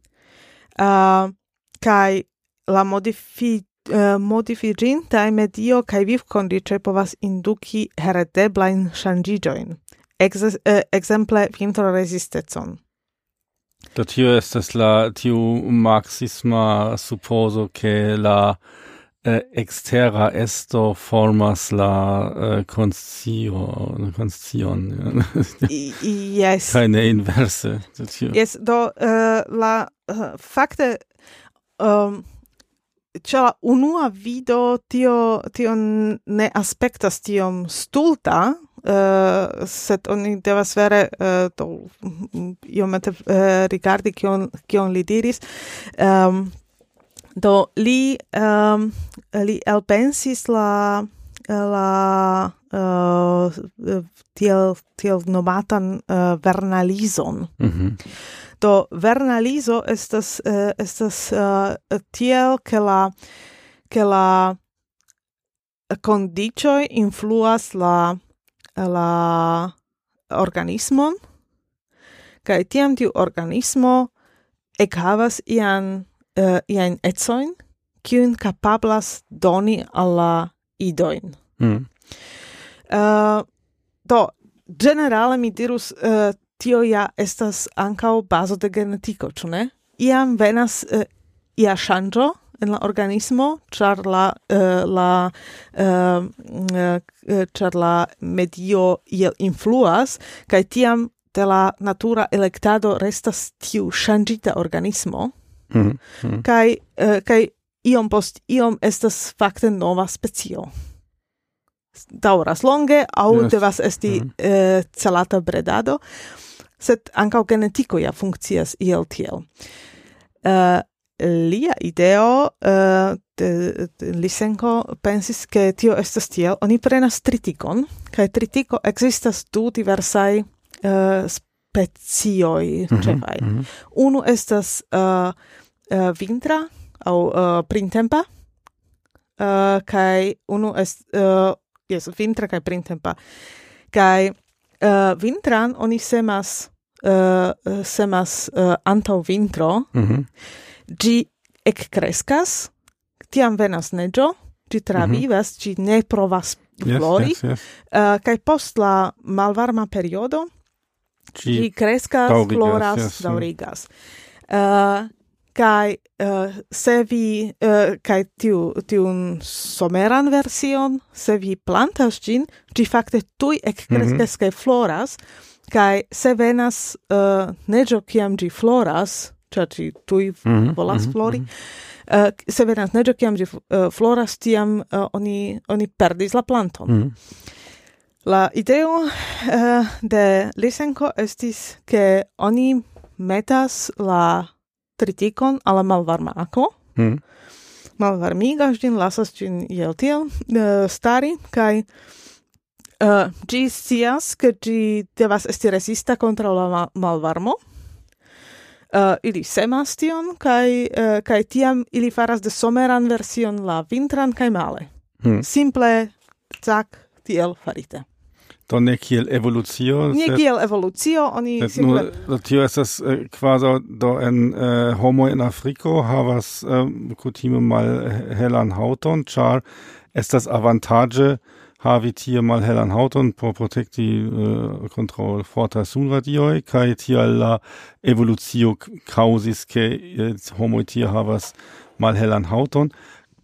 Uh, kai la modifi uh, modifigintaj medio kaj vivkondiĉoj povas induki heredeblajn ŝanĝiĝojn. Ex, uh, exemple vintrorezistecon. Do tio estas la tiu marxisma supposo che la eh, extera esto formas la eh, conscio, conscion. Yes. Keine inverse. Do tio. Yes, do uh, la uh, fakte um, ĉe la unua vido tio tio ne aspektas tiom stulta, uh, sed oni devas vere uh, do iomete uh, rigardi kion kion li diris. Um, do li um, li elpensis la la uh, tiel tiel nomatan uh, vernalizon. Mhm. Do vernalizo estas uh, estas uh, tiel ke la ke la kondiĉoj influas la la organismon, kaj tiam tiu organismo ekhavas ian uh, ian ecojn, kiujn kapablas doni al la idojn. Mm. Uh, do generale mi dirus uh, tio ja estas ankaŭ bazo de genetiko, ĉu ne? Iam venas uh, ia ŝanĝo en la organismo, ĉar la uh, la uh, uh, ĉar la medio iel influas, kaj tiam de la natura elektado restas tiu ŝanĝita organismo, Mm. Mm. kaj uh, kaj iom post iom estas fakte nova specio. Daŭras longe aŭ Yes. devas esti Mm. uh, celata bredado, sed ankaŭ genetiko ja funkcias iel tiel. Uh, lia ideo uh, de, de Lysenko pensis ke tio estas tiel. Oni prenas tritikon, kaj tritiko ekzistas du diversaj uh, specioj ĉefaj. Mhm. Unu estas uh, uh, vintra aŭ uh, printempa, uh, kaj unu est uh, yes, vintra kaj printempa. Kaj uh, vintran oni semas uh, semas uh, antaŭ vintro, Mhm. ĝi ekkreskas, tiam venas neĝo, ĝi travivas, ĝi ne provas Yes, flori, yes, yes. uh, kaj post la malvarma periodo ĝi Ĝi kreskas, daŭrigas, floras, yes, mm. daŭrigas. Uh, kaj uh, se vi uh, kaj tiu tiun someran version, se vi plantas ĝin, ĝi fakte tuj ekkreskas kaj floras, kaj se venas uh, neĝo kiam ĝi floras, ĉar ĝi tuj Mhm, volas mhm, flori, mhm. uh, se venas neĝo kiam ĝi uh, floras, tiam uh, oni oni perdis la planton. Mhm. La ideo uh, de Lysenko estis ke oni metas la tritikon al la malvarma akvo, Mhm. malvarmigas ĝin, lasas ĝin iel tiel uh, stari, kaj uh, ĝi scias ke ĝi devas esti rezista kontraŭ la ma- malvarmo. Uh, ili semas tion, kaj uh, kaj tiam ili faras de someran version la vintran kaj male. Mhm. Simple, cak, tiel farite. Do ne kiel evolucio, Nie sed- kiel evolucio, oni sed simple... nur do tio estas eh, kvazaŭ do en eh, homoj en Afriko havas eh, kutime mal helan haŭton, ĉar estas avantaĝe havi tie mal helan haŭton por protekti uh, kontraŭ fortaj sunradioj, kaj tial la evolucio k- kaŭzis ke eh, homoj tie havas mal helan haŭton.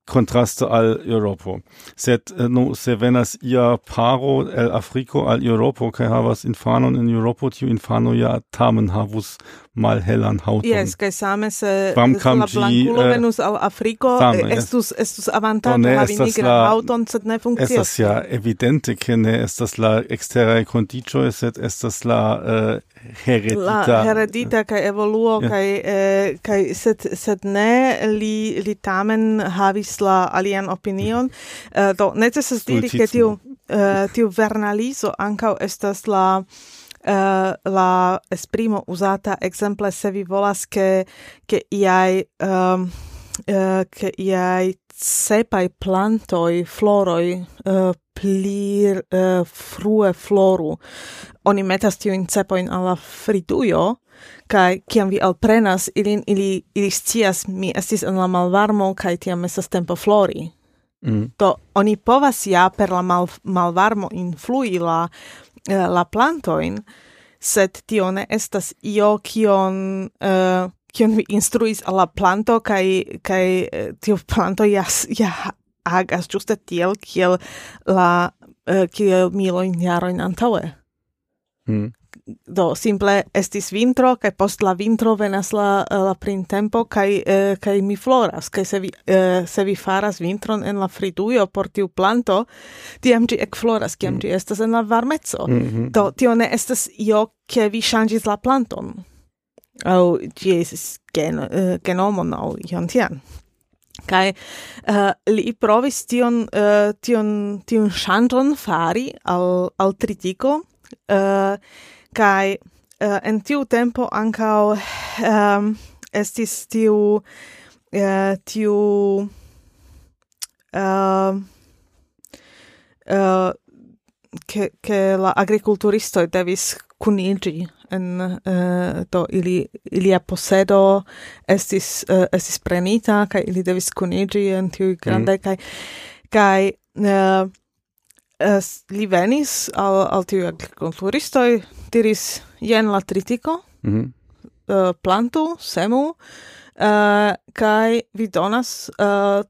contrasto al Europo. Sed no se venas ia paro el Afriko al Europo kaj havas infanon en Europo, tiu infano ja tamen havus malhelan haŭton. Yes, kaj same se Kvankam la ĝi, blankulo eh, venus al Afriko, same, eh, estus estus avantaĝo Do ne havi estas nigran la- haŭton, sed ne funkcias. Estas ja evidente ke ne estas la eksteraj kondiĉoj, sed estas la uh, heredita. La heredita kaj evoluo Ja. kaj eh, kaj sed sed ne li li tamen havis la alian opinion. Eh, do necesas diri ke tiu eh, tiu vernalizo ankaŭ estas la Uh, la esprimo usata exemple se vi volas ke ke iai um, uh, ke iai cepaj plantoj, floroj uh, pli uh, frue floru. Oni metas tiujn cepojn al la fritujo, kaj kiam vi alprenas ilin, ili, ili scias, mi estis en la malvarmo, kaj tiam estas tempo flori. Mm. Do, oni povas ja per la mal, malvarmo influi la la plantoin, sed tio ne estas io kion uh, kion vi instruis al la planto kaj kaj uh, tio planto ja ja agas ĝuste tiel kiel la uh, kiel milojn jarojn antaŭe. Mm. Do simple estis vintro kaj post la vintro venas la la printempo kaj eh, kaj mi floras kaj se vi eh, se vi faras vintron en la fritujo por tiu planto tiam ĝi ekfloras kiam ĝi estas en la varmeco. Mm-hmm. Do tio ne estas io ke vi ŝanĝis la planton aŭ ĝi estis gen, uh, genomon aŭ ion tian. Kaj uh, li provis tion uh, tion tiun ŝanĝon fari al al tritiko uh, kai uh, en tiu tempo ankaŭ um, estis tiu uh, tiu uh, uh, ke, ke la agrikulturistoj devis kuniĝi en uh, do ili ilia posedo estis uh, estis prenita kaj ili devis kuniĝi en tiuj grandaj kaj kaj uh, Uh, li venis al, al tiu agrikulturistoj, diris, jen la tritiko, Mm-hmm. uh, plantu, semu, uh, kaj vi donas uh,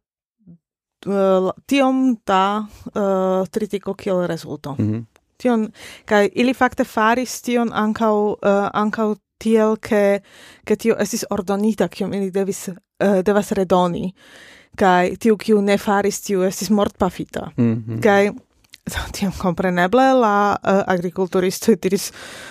uh, tiom da uh, tritiko kiel rezulto. Mm-hmm. Tion, kaj ili fakte faris tion ankaŭ uh, ankaŭ tiel, ke, ke tio estis ordonita, kiom ili devis, uh, devas redoni, kaj tiu, kiu ne faris, tiu estis mortpafita. Mm-hmm. Kaj tiam compreneble la uh, agrikulturistoj diris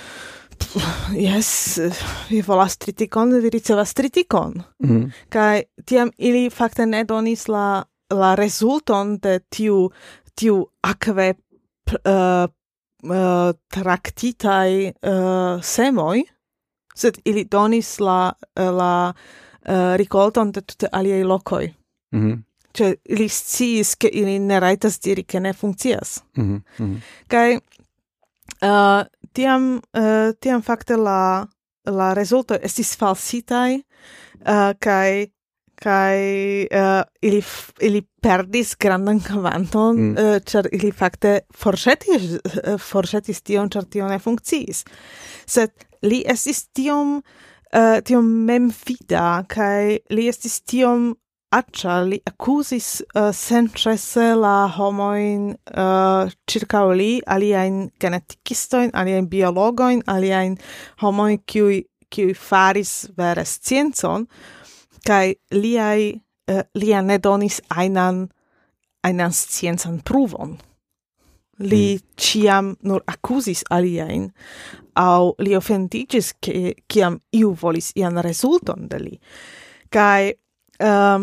yes, vi volas tritikon, vi ricevas tritikon. Mm-hmm. Kaj tiam ili fakte ne donis la, la rezulton de tiu, tiu akve uh, uh, traktitaj uh, semoj, sed ili donis la, la uh, rikolton de tute aliaj lokoj. Mm-hmm. Cioè, ili sciis che ili ne raitas diri che ne funkcias. Mm-hmm. Mm-hmm. Kai uh, tiam uh, tiam fakte la la rezulto estis falsitaj uh, kai kai uh, ili ili perdis grandan kvanton mm. uh, ĉar ili fakte forŝetis uh, forŝetis tion ĉar tio ne funkciis. Sed li estis tiom uh, tiom memfida kai li estis tiom accia li accusis uh, senĉese la homojn uh, ĉirkaŭ li, aliajn genetikistojn, aliajn biologojn, aliajn homojn kiuj kiuj faris vere sciencon, kaj liaj uh, lia ne donis ajnan ajnan sciencan pruvon. Li ĉiam nur akuzis aliajn, aŭ li ofendiĝis ke kiam iu volis ian rezulton de li. Kaj Um,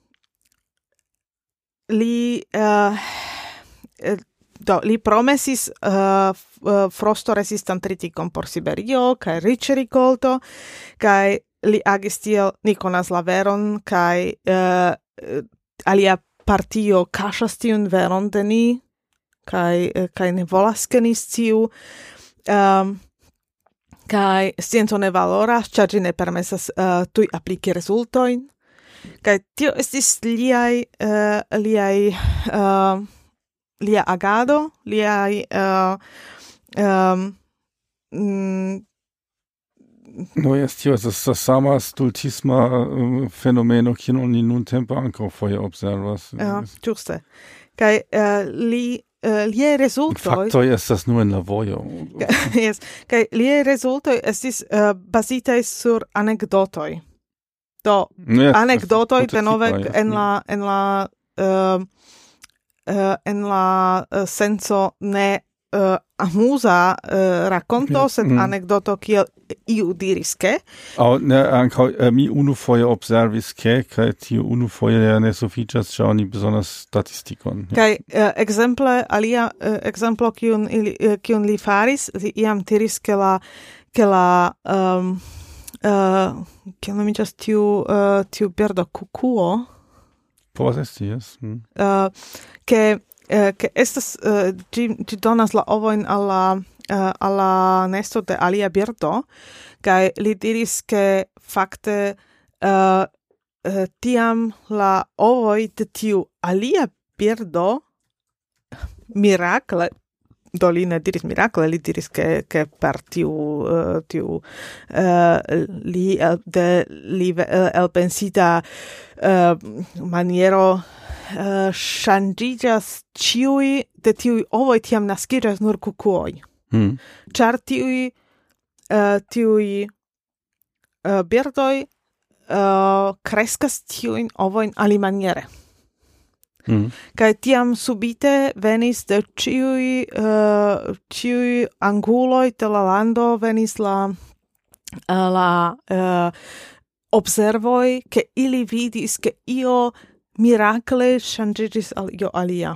li uh, do li promesis uh, frostoresistan tritikon por Siberio kaj riĉa rikolto kaj li agis tiel, ni konas la veron kaj uh, alia partio kaŝas tiun veron de ni kaj kaj ne volas ke ni sciu. Um, kaj scienco ne valoras, ĉar ĝi ne permesas uh, tuj apliki rezultojn. Kaj tio estis liaj uh, liaj uh, lia agado, liaj uh, um, mm, No jest tio, estas la sama stultisma uh, fenomeno, kiun oni nuntempe ankaŭ foje observas. Ja, ĝuste. Kaj uh, li uh, liaj rezultoj Faktoj estas nur en la vojo. yes, kaj liaj rezultoj estis uh, bazitaj sur anekdotoj. Do No, yes, anekdotoj denove yes. en la en la uh, uh, en la uh, senso ne uh, amuza uh, rakonto, sed Mm. anekdoto kiel iu diris ke. Aŭ ne ankaŭ uh, mi unufoje observis ke kaj tiu unufoje ja ne sufiĉas, ĉar oni bezonas statistikon. Ja. Kaj uh, ekzemple alia uh, ekzemplo kiun ili uh, kiun li faris, li iam diris ke la ke la um, uh, kiel nomiĝas tiu uh, tiu birdo kukuo, Povas esti, jes. Mm. uh, ke uh, ke estas uh, ĝi ĝi donas la ovojn al la uh, al la nesto de alia birdo, kaj li diris ke fakte uh, uh, tiam la ovoj de tiu alia birdo mirakle, do li ne diris mirakle, li diris ke, ke per tiu, uh, tiu uh, li, el, de, li uh, elpensita uh, maniero uh, ŝanĝiĝas ĉiuj de tiuj ovoj tiam naskiĝas nur kukuoj. Mm. Ĉar tiuj uh, tiuj uh, birdoj uh, kreskas tiujn ovojn alimaniere. Mm. Kaj tiam subite venis de ĉiuj uh, ĉiuj anguloj de la lando venis la uh, la uh, observoj, ke ili vidis, ke io mirakle ŝanĝiĝis al io alia.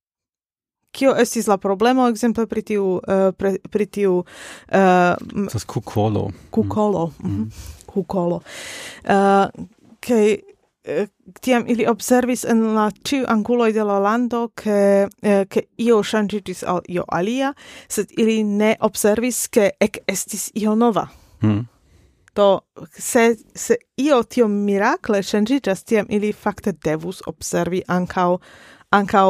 Kio estis la problemo, ekzemple pri tiu uh, pri, pri tiu uh, Das kukolo. kukolo, mm. kukolo. Uh, kaj tiam ili observis en la ĉiuj anguloj de la lando ke eh, ke io ŝanĝiĝis al io alia, sed ili ne observis ke ekestis io nova. Mm. Do se se io tiom mirakle ŝanĝiĝas, tiam ili fakte devus observi ankaŭ ankaŭ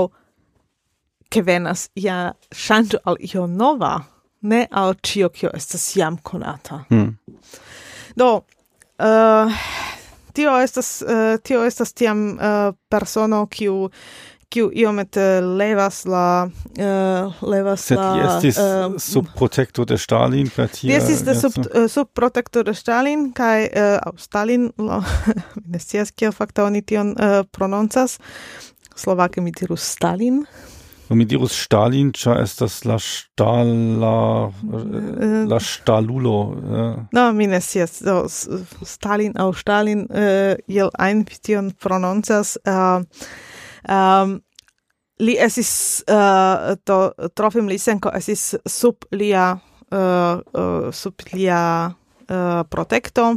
ke venas ia ŝanĝo al io nova, ne al ĉio kio estas jam konata. Mm. Do uh, Tio estas uh, tio estas tiam uh, persono kiu kiu iomete levas la uh, levas Sed la li estis uh, sub protekto de Stalin kaj tia. li estis de sub, uh, sub protekto de Stalin kaj uh, aŭ Stalin lo, mi ne scias kiel fakte oni tion uh, prononcas. Slovake mi dirus Stalin. No, mi dirus Stalin, ĉar estas la ŝtala la ŝtalulo. Uh. No, mi ne scias, do s- Stalin aŭ Stalin uh, iel ajn vi tion prononcas. Uh, um, li estis uh, to Trofim Lysenko estis sub lia uh, uh, sub lia uh, protekto,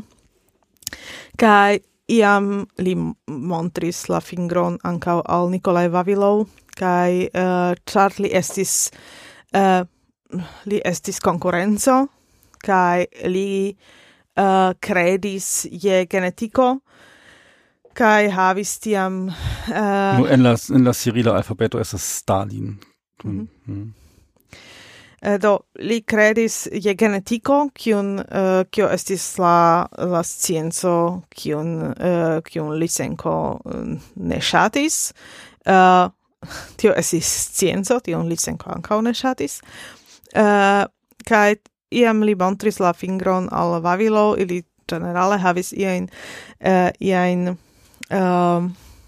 kaj iam li montris la fingron ankaŭ al Nikolaj Vavilov, kaj uh, ĉar li estis uh, li estis konkurenco, kaj li uh, kredis je genetiko, kaj havis tiam uh, No, en la en la cirila alfabeto estas Stalin. Mhm. Mm. Eh, do li kredis je genetiko, kiun uh, kio estis la la scienco kiun uh, kiun Lysenko uh, ne ŝatis. Uh, tio estis scienco, tion Lysenko ankaŭ ne ŝatis. Uh, kaj iam li montris la fingron al Vavilov, ili ĝenerale havis iajn uh, iajn uh,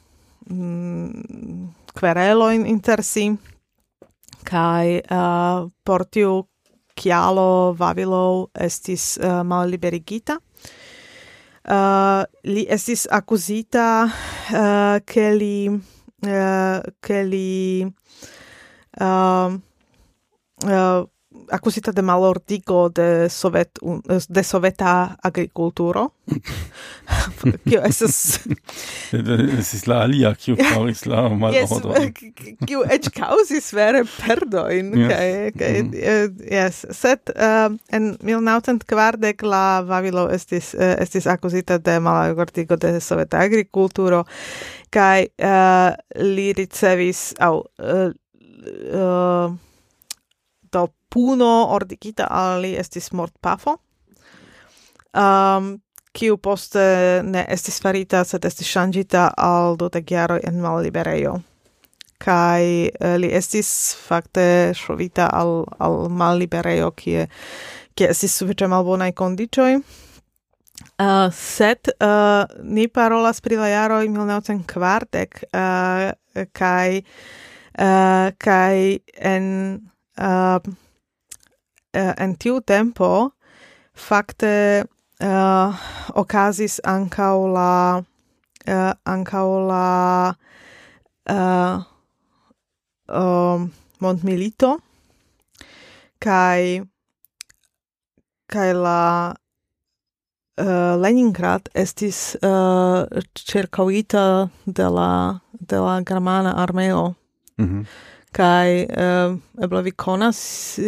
mm, kverelojn inter si. Kai uh, por tiu kialo Vavilov estis uh, malliberigita. Uh, li estis akuzita uh, ke li uh, ke li uh, uh, akuzita de malordigo de sovet de soveta agrikulturo. Kio estas Estis la alia, kiu faris la malordon. Yes, kiu eĉ kaŭzis vere perdojn, Yes. kaj kaj Mhm. eh, yes, sed uh, en mil novcent kvardek la Vavilov estis uh, estis akuzita de malordigo de soveta agrikulturo, kaj uh, li ricevis aŭ uh, uh, do puno ordigita al li estis mortpafo. um, kiu poste ne estis farita, sed estis ŝanĝita al dudek jaroj en malliberejo. Kai uh, li estis fakte ŝovita al, al malliberejo, kie, kie estis sufiĉe malbonaj kondiĉoj. Uh, sed uh, ni parolas pri la jaroj mil novcent kvardek uh, kai uh, kai en uh, uh, en tiu tempo fakte uh, okazis ankaŭ la uh, ankaŭ la uh, uh, mondmilito kai kai la Uh, Leningrad estis uh, ĉirkaŭita de la de la germana armeo. Mhm. Kaj uh, eble vi konas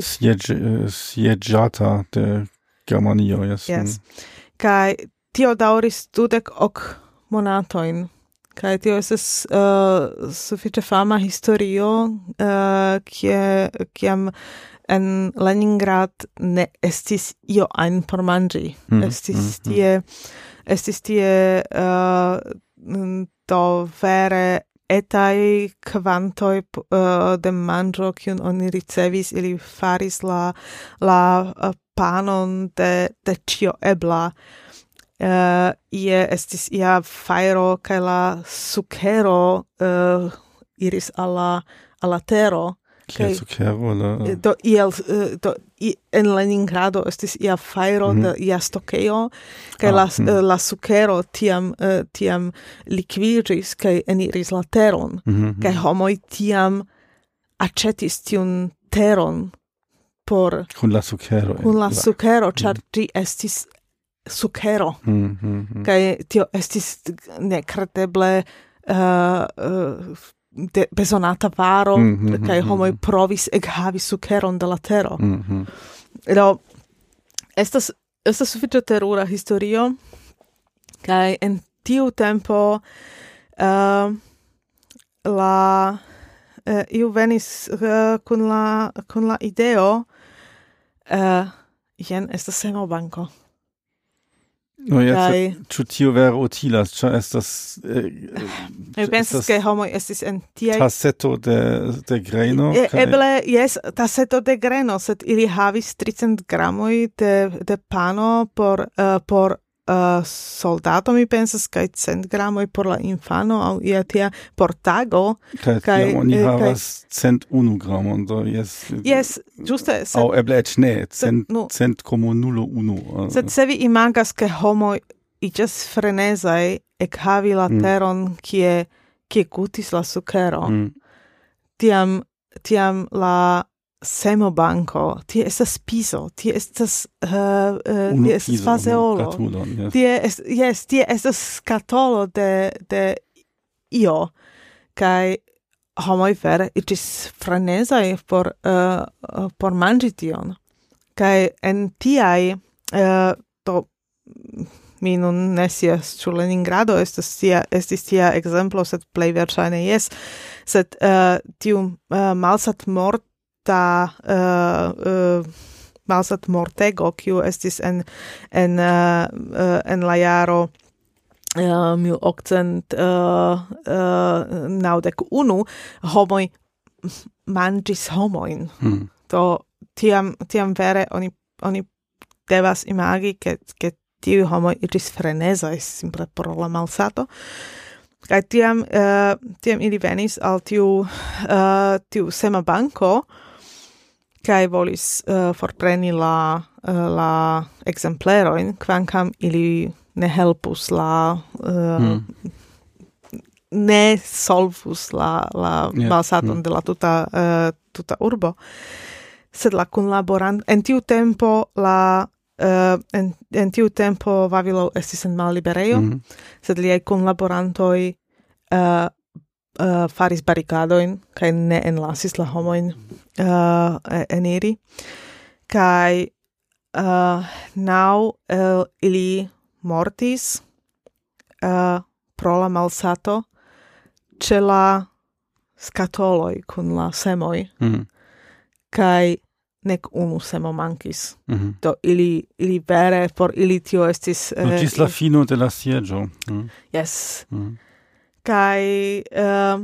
Sieĝata de Germanio, yes. Yes. Kaj tio daŭris dudek ok monatojn. Kaj tio estas uh, sufiĉe fama historio, uh, kie kiam en Leningrad ne estis io ein por mangi. Mm, estis mm, tie, estis tie uh, do vere etai kvantoi uh, de manĝo, kiun oni ricevis, ili faris la, la uh, panon de, de ĉio ebla. Uh, ie estis ia fajro, kaj la sukero uh, iris al la, al la tero. Kiel sukero, la... Do, iel, do, i, en Leningrado estis ia fajro mm-hmm. de ia stokejo, kaj ah, la, mm. la sukero tiam, uh, tiam likviĝis kaj eniris la teron, mm-hmm. kaj homoj tiam aĉetis tiun teron por... Kun la sukero. Kun la sukero, ĉar ĝi estis sukero. Mm-hmm. Kaj tio estis nekredeble uh, uh, de besonata varo, mm -hmm, kai homoi mm -hmm. provis ekhavi sukeron de la tero. Mm -hmm. Do, estas, estas sufiĉe terura historio, kai en tiu tempo uh, la uh, iu venis uh, kun la kun la ideo uh, jen estas semobanko. No, jetzt, ĉu tio vere utilas, ĉar estas... Mi pensas ke homoj estis en tiaj... Taseto de, de greno? E, eble, jes, taseto de greno, sed ili havis tricent gramoj de, de pano por, uh, por uh, soldato, mi pensas, kaj cent gramoj por la infano, aŭ ia tia por tago. Kaj tiam oni havas cent unu gramon, do jes... Jes, ĝuste. Aŭ eble eĉ ne, cent, no, cent komo nulo unu. Sed se vi imagas, ke homoj iĝas frenezaj ekhavi la teron, mm. kie, kie gutis la sukero, mm. tiam, tiam la semobanko, tie estas piso, tie estas, uh, uh, tie estas fazeolo, yes. tie, est, yes, tie estas skatolo de, de io, kaj homoj vere iĝis frenezaj por, uh, por manĝi tion. Kaj en tiaj, uh, to mi nun ne scias, ĉu Leningrado estas tia, estis tia ekzemplo, sed plej verŝajne jes, sed uh, tiu uh, malsatmorta uh, uh, malsatmortego, kiu estis en, en, uh, uh, en la jaro uh, mil okcent naŭdek unu, homoj manĝis homojn. Hmm. Do tiam, tiam vere oni, oni devas imagi, ke, ke tiu homoj iĝis frenezaj simple por la malsato. Kaj tiam, uh, tiam ili venis al tiu, uh, tiu semobanko kaj volis uh, forpreni la, uh, la ekzemplerojn, kvankam ili ne helpus la... Uh, mm. ne solvus la, la yeah. malsaton mm. de la tuta, uh, tuta urbo. Sed la kunlaborant... En tiu tempo la... Uh, en, en tiu tempo Vavilov estis en malliberejo, mm -hmm. sed liaj kunlaborantoj uh, uh, faris barikadojn kaj ne enlasis la homojn uh, eniri. Kaj uh, naŭ uh, ili mortis uh, pro la malsato ĉe la skatoloj kun la semoj. Mm -hmm. Kaj nec unu semo mankis. Mhm. Do ili, ili vere, por ili tio estis... No, eh, gis la fino de la sieggio. Mm. Yes. Mm. Kai uh,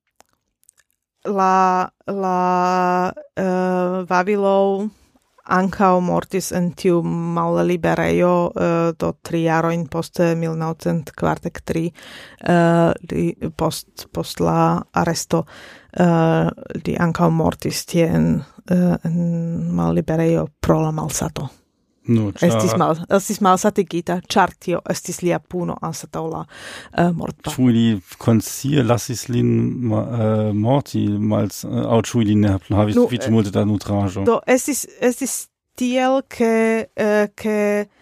la la uh, Vavilov ancao mortis en tiu malliberejo uh, do tri jaroin poste mil novcent kvardek tri uh, li, post, post la aresto uh, li ancao mortis tie en, uh, en malliberejo pro la malsato. No, Estis mal, estis malsatigita, char tio estis lia puno anstataŭ la uh, mortpafo. Ĉu li konscie lasis lin ma, uh, morti mals uh, aŭ ĉu li ne havis Nu, sufiĉe multe da nutraĵo? Do estis estis tiel ke uh, ke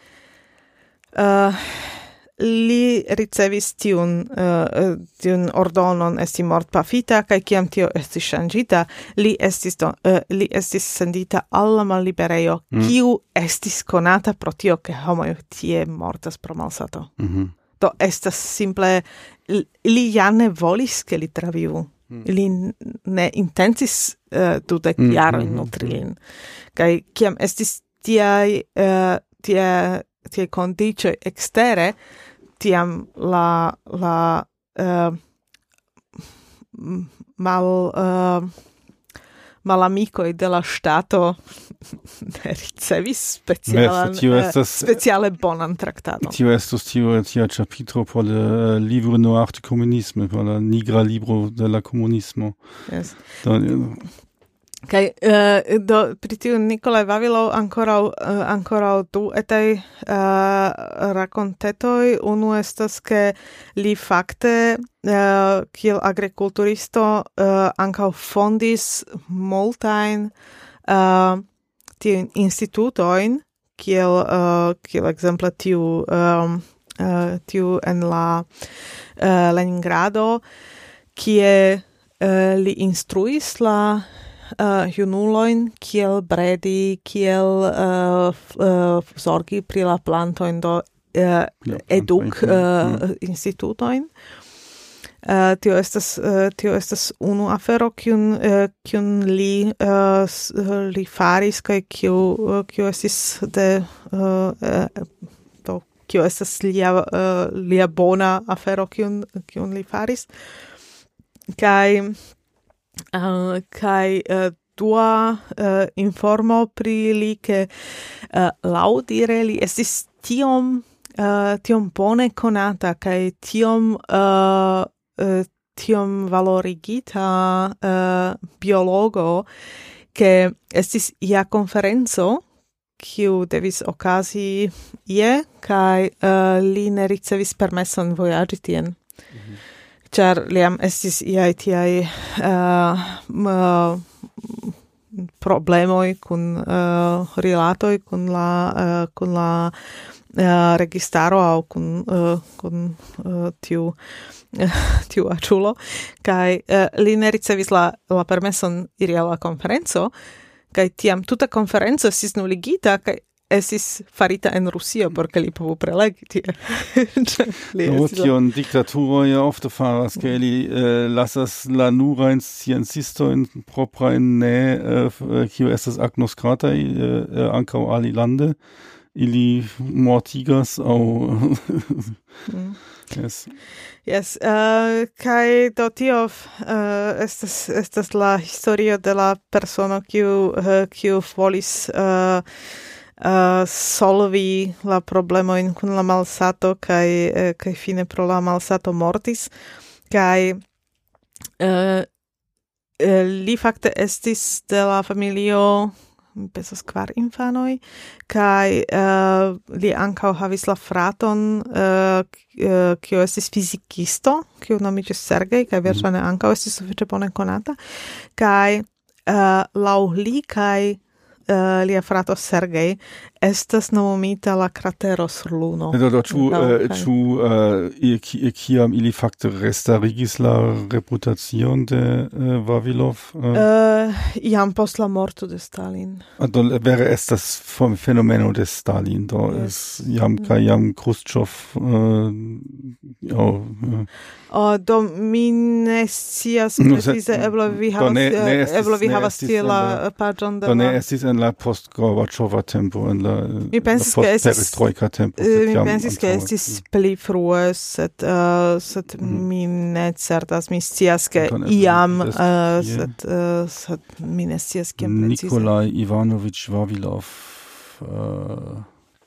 uh, li ricevis tiun uh, tiun ordonon esti mortpafita, kaj kiam tio estis ŝanĝita, li estis do, uh, li estis sendita al la malliberejo, Mm. kiu estis konata pro tio, ke homoj tie mortas pro malsato. Mhm. Do estas simple li, li ja ne volis ke li travivu. Li ne intencis uh, dudek Mm, jarojn mm, nutri lin. Kaj kiam estis tiaj uh, tie tie kondiĉoj ekstere, tiam la la uh, mal uh, malamikoj de la ŝtato ne ricevis specialan Yes, tio uh, estas- speciale bonan traktadon. Tio estus tio tia ĉapitro por le uh, livre noir du communisme, por la nigra libro de la comunismo. Yes. Do, Kaj uh, do pri tiu Nikolaj Vavilov ankoraŭ uh, ankoraŭ du etaj uh, rakontetoj. Unu estas ke li fakte uh, kiel agrikulturisto uh, ankaŭ fondis multajn uh, tiujn institutojn, kiel uh, kiel ekzemple tiu um, uh, tiu en la uh, Leningrado, kie uh, li instruis la Uh, junuloin, kiel bredi, kiel uh, f, uh, zorgi pri la plantoin do uh, eduk uh, institutoin. Uh, tio estas uh, tio estas unu afero kiun uh, kiun li uh, s, uh, li faris kaj kiu uh, kiu estis de uh, uh, do kiu estas lia uh, lia bona afero kiun kiun li faris. Kaj Uh, kai uh, dua uh, informo pri li ke uh, laŭdire li estis tiom uh, tiom bone konata kaj tiom uh, uh, tiom valorigita uh, biologo ke estis ia konferenco kiu devis okazi je kaj uh, li ne ricevis permeson vojaĝi tien. Mm-hmm. Char liam estis iai tiai uh, m, problemoi kun uh, rilatoi kun la uh, kun la uh, registaro au kun uh, kun uh, tiu uh, tiu aĉulo kaj uh, li ne ricevis la la permeson iri al la konferenco kaj tiam tuta konferenco estis nuligita kaj estis farita en Rusio por ke li povu prelegi tie. no, tion diktaturoj ja ofte faras, ke ili uh, lasas la nurajn sciencistojn proprajn ne uh, kiu estas agnoskrataj uh, ankaŭ alilande, ili mortigas aŭ mm. yes. Yes, uh, kai do tio uh, estas estas la historio de la persono kiu uh, kiu volis uh, Uh, solvi la problemojn kun la malsato kaj uh, kaj fine pro la malsato mortis kaj uh, uh, li fakte estis de la familio mi pensas kvar infanoj kaj uh, li ankaŭ havis la fraton uh, uh, kiu estis fizikisto kiu nomiĝis Sergej kaj verŝajne ankaŭ estis sufiĉe bone konata kaj uh, laŭ li kaj Uh, lia frato Sergej estas nomumita la kratero sur Luno. Do, do, ĉu uh, ĉu uh, kiam ili fakte restarigis la reputacion de uh, Vavilov? Uh, uh, jam post la morto de Stalin. Do vere estas fenomeno de Stalin, do yes. es, jam kaj jam Khrushchev uh, oh, uh. Oh, do mi ne scias precize, eble vi havas, ne, ne estis, eble vi ne havas tie la paĝon de do ne la... estis en en la post-Gorbaĉova tempo, en la, Mi la pensis ke estis post-perestrojka tempo. eh, sed mi jam pensis ke antaŭe. estis pli frue, sed uh, sed mi ne certas, mi scias ke Anton eble iam des uh, tie. sed uh, sed mi ne scias kiam precize. Nikolai Ivanovič Vavilov. Uh,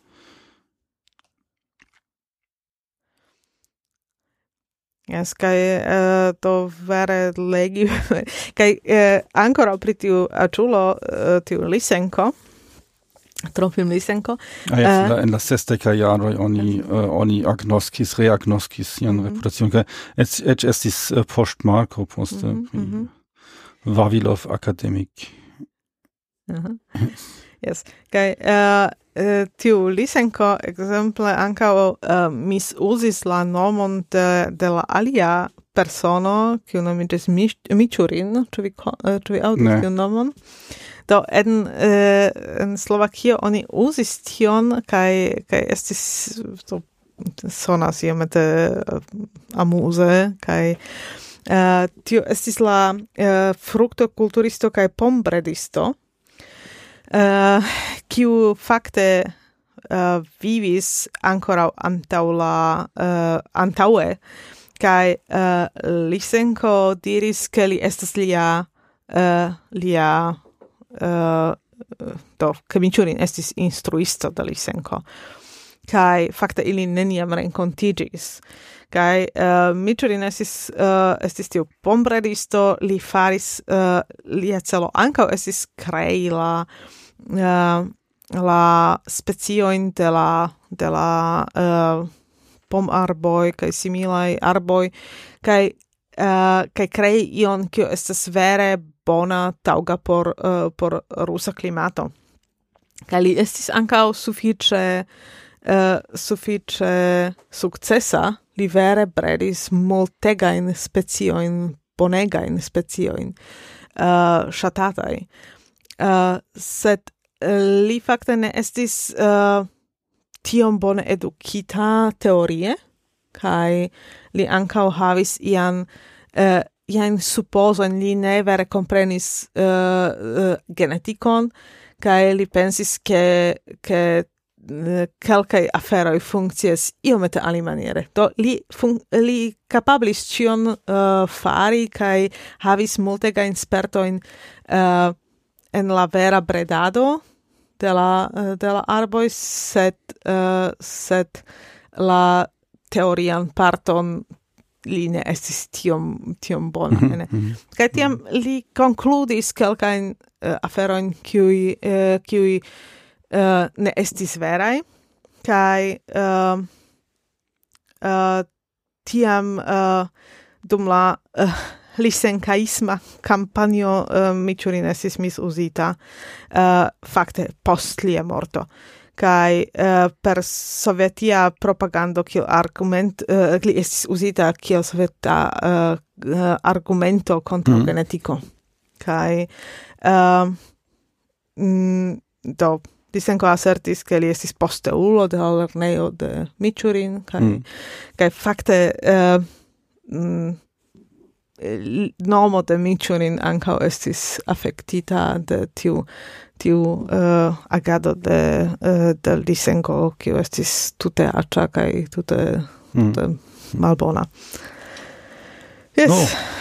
Yes, kai uh, to vere legi, kai uh, ancora pri tiu aĉulo, uh, tiu Lysenko, Trofim Lysenko. ah, jetzt Uh, in la, in la sesdeka jaroj oni, uh, oni agnoskis, reagnoskis sian Mhm. reputacion, kaj eĉ eĉ estis uh, poŝtmarko poste Mhm, pri mhm. Vavilov Academic. Aha. Yes. Kai uh, uh, tiu Lysenko ekzemple ankaŭ uh, mis uzis la nomon de, de la alia persono, kiu nomiĝas Mich- Miĉurin, ĉu vi ko- uh, ĉu vi aŭdis Ne. tiun nomon? Do en uh, en Slovakio oni uzis tion kaj kaj estis to sonas iomete uh, amuze kaj uh, tio estis la uh, fruktokulturisto kaj pombredisto, Uh, kiu fakte uh, vivis ankoraŭ antaŭ la uh, antaŭe, kaj uh, Lysenko diris ke li estas lia uh, lia uh, do ke Miĉurin estis instruisto de Lysenko, kaj fakte ili neniam renkontiĝis. Kaj uh, Miĉurin estis uh, estis tiu pombredisto, li faris uh, lia celo ankaŭ estis krei la uh, la speciojn de la de la uh, pomarboj kaj similaj arboj kaj uh, kaj krei ion kio estas vere bona taŭga por uh, por rusa klimato. Kaj li estis ankaŭ sufiĉe uh, sufiĉe sukcesa, li vere bredis multegajn speciojn, bonegajn speciojn, uh, ŝatataj. Uh, sed uh, li fakte ne estis uh, tiom bone edukita teorie, kaj li ankaŭ havis ian uh, ian supozojn, li ne vere komprenis uh, uh, genetikon, kaj li pensis ke ke kelkaj aferoj funkcias iomete alimaniere. Do li, fun- li kapablis ĉion uh, fari kaj havis multegajn spertojn uh, en la vera bredado de la, uh, de la arboj, sed, uh, sed la teorian parton li ne estis tiom, tiom bona. Mhm, ne? mhm. Kaj tiam li konkludis kelkajn uh, aferojn, kiuj uh, kiuj uh, ne estis veraj, kaj uh, uh, tiam uh, dum la uh, lysenkaisma kampanjo uh, Miĉurin estis misuzita uh, fakte post lia morto. Kaj uh, per sovetia propagando kiel argument uh, li estis uzita kiel soveta uh, uh, argumento kontraŭ Mhm. genetiko. Kaj uh, mm, do Lysenko asertis ke li estis posteulo de la lernejo de Miĉurin, kaj Mhm. kaj fakte uh, mm, l- nomo de Miĉurin ankaŭ estis afektita de tiu tiu uh, agado de uh, de Lysenko, kiu estis tute aĉa kaj tute, Mhm. tute malbona. Yes,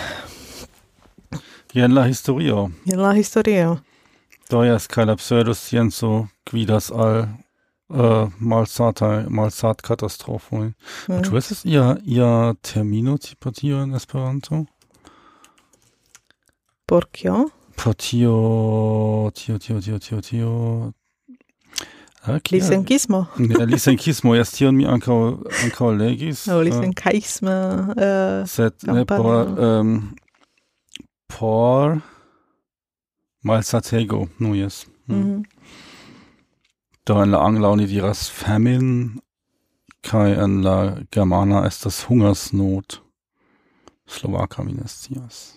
No. Jen la historio. jen la historio. Do jes, kaj la pseudoscienco gvidas al uh, malsataj, malsatkatastrofoj. Mm. Ĉu estas ia, ia termino por tio en Esperanto? Por kio? Por tio, tio, tio, tio, tio, tio... Ah, kia- Lysenkismo. Ja, Lysenkismo, jes, tion mi ankaŭ ankaŭ legis. No, uh, Lysenkaisma. Uh, Sed ne por, Kampanjo. um, por malsatego, nu jes. Mm. mhm. Do en la angla oni diras famine, kaj en la germana estas hungersnot. Slovaka mi ne scias.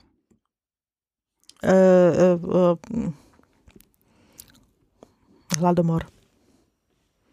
Uh, uh, uh, mm. Hladomor.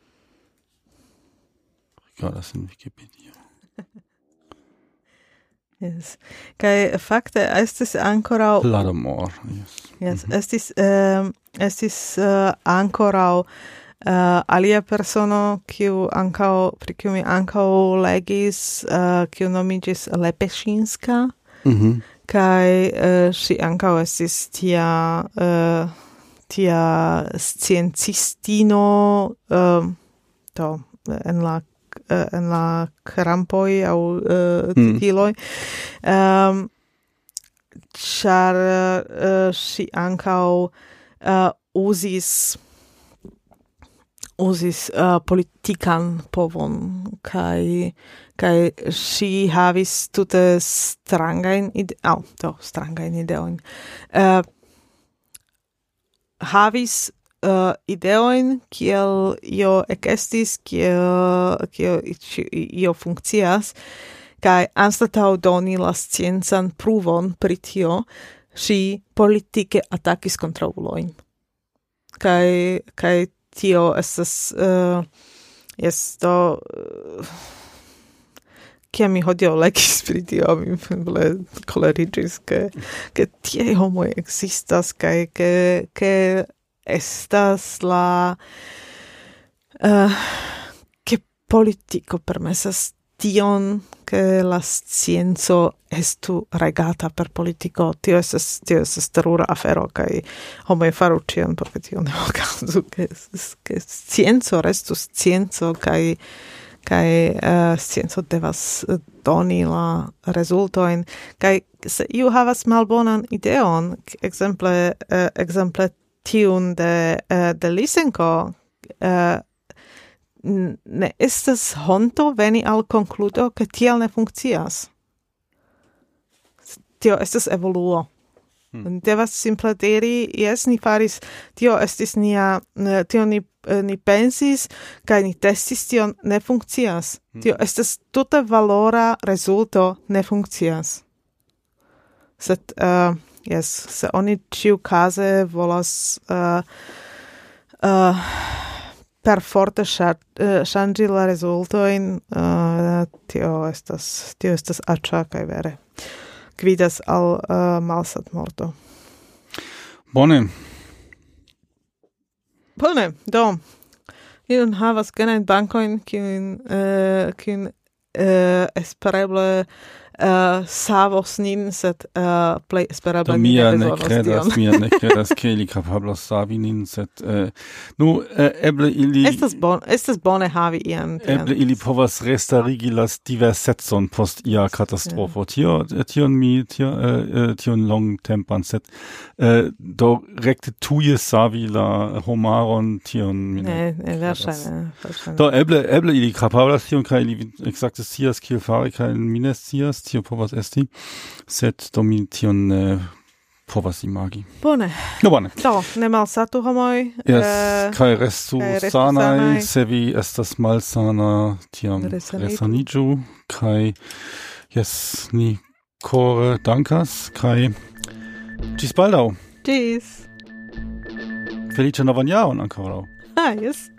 Rigardas in Wikipedia. Yes. Kai fakte estis ankoraŭ Hladomor. Yes. Yes, mm-hmm. estis um, estis uh, ankoraŭ uh, alia persono kiu ankaŭ pri kiu mi ankaŭ legis uh, kiu nomiĝis Lepeszynska. Mhm. Kai uh, ŝi ankaŭ estis tia uh, tia sciencistino uh, to en la uh, en la krampoj aŭ uh, titiloj. Mm. Um, Char uh, si ankaŭ uh, uzis uzis uh, politikan povon kaj kaj si havis tute strangajn ide aŭ do strangajn ideojn. Uh, havis uh, ideojn kiel io ekestis, kiel kiel io funkcias. Kai anstataŭ doni la sciencan pruvon pri tio, ŝi politike atakis kontraŭulojn. Kai kai tio estas uh, jes do uh, kiam mi hodiaŭ legis pri tio, mi koleriĝis, ke ke tiaj homoj ekzistas kaj ke ke estas la uh, ke politiko permesas tion che la scienzo estu regata per politico, tio estas tio estas terura afero kaj homoj faru ĉion por ke tio ne okazu, ke ke scienco restu scienco kaj kaj uh, scienco devas doni la rezultojn kaj se iu havas malbonan ideon, ekzemple uh, ekzemple tiun de uh, de Lysenko, uh, ne estas honto veni al konkludo ke tiel ne funkcias. Tio estas evoluo. Hmm. Devas simple diri, jes, ni faris, tio estis nia, tio ni, ni pensis, kaj ni testis tion, ne funkcias. Hmm. Tio estas tute valora rezulto, ne funkcias. Sed, uh, jes, se oni ĉiukaze volas uh, uh, per forte ŝanĝi uh, la rezultojn, uh, tio estas tio estas aĉa kaj vere gvidas al uh, malsatmorto. Bone. Bone, do. Mi nun havas genajn bankojn, kiujn uh, kiujn uh, espereble uh, savos nin, sed uh, plej espereble do ni mia ne ne bezonos kredas, tion. mia ne kredas, ke ili kapablos savi nin, sed uh, nu uh, eble ili Estas bon, estas bone havi ian. eble ili povas restarigi las diversecon post ia katastrofo. Tio tion mi tio uh, tion longtempan, sed uh, do rekte tuje savi la homaron tion mi Ne, ne, verŝajne, verŝajne. do eble eble ili kapablas tion kaj ili ekzakte scias kiel fari kaj mi ne scias, tio povas esti, sed do mi tion uh, povas imagi. Bone. No bone. Do, ne malsatu homoj. Yes, eh, kai restu kai restu sanai, sanai. se vi estas malsana, tiam Resaniĝu. resaniĝu, kai yes, ni kore dankas, kai ĝis baldaŭ. Ĝis. Feliĉan novan jaron ankoraŭ. Ah, yes.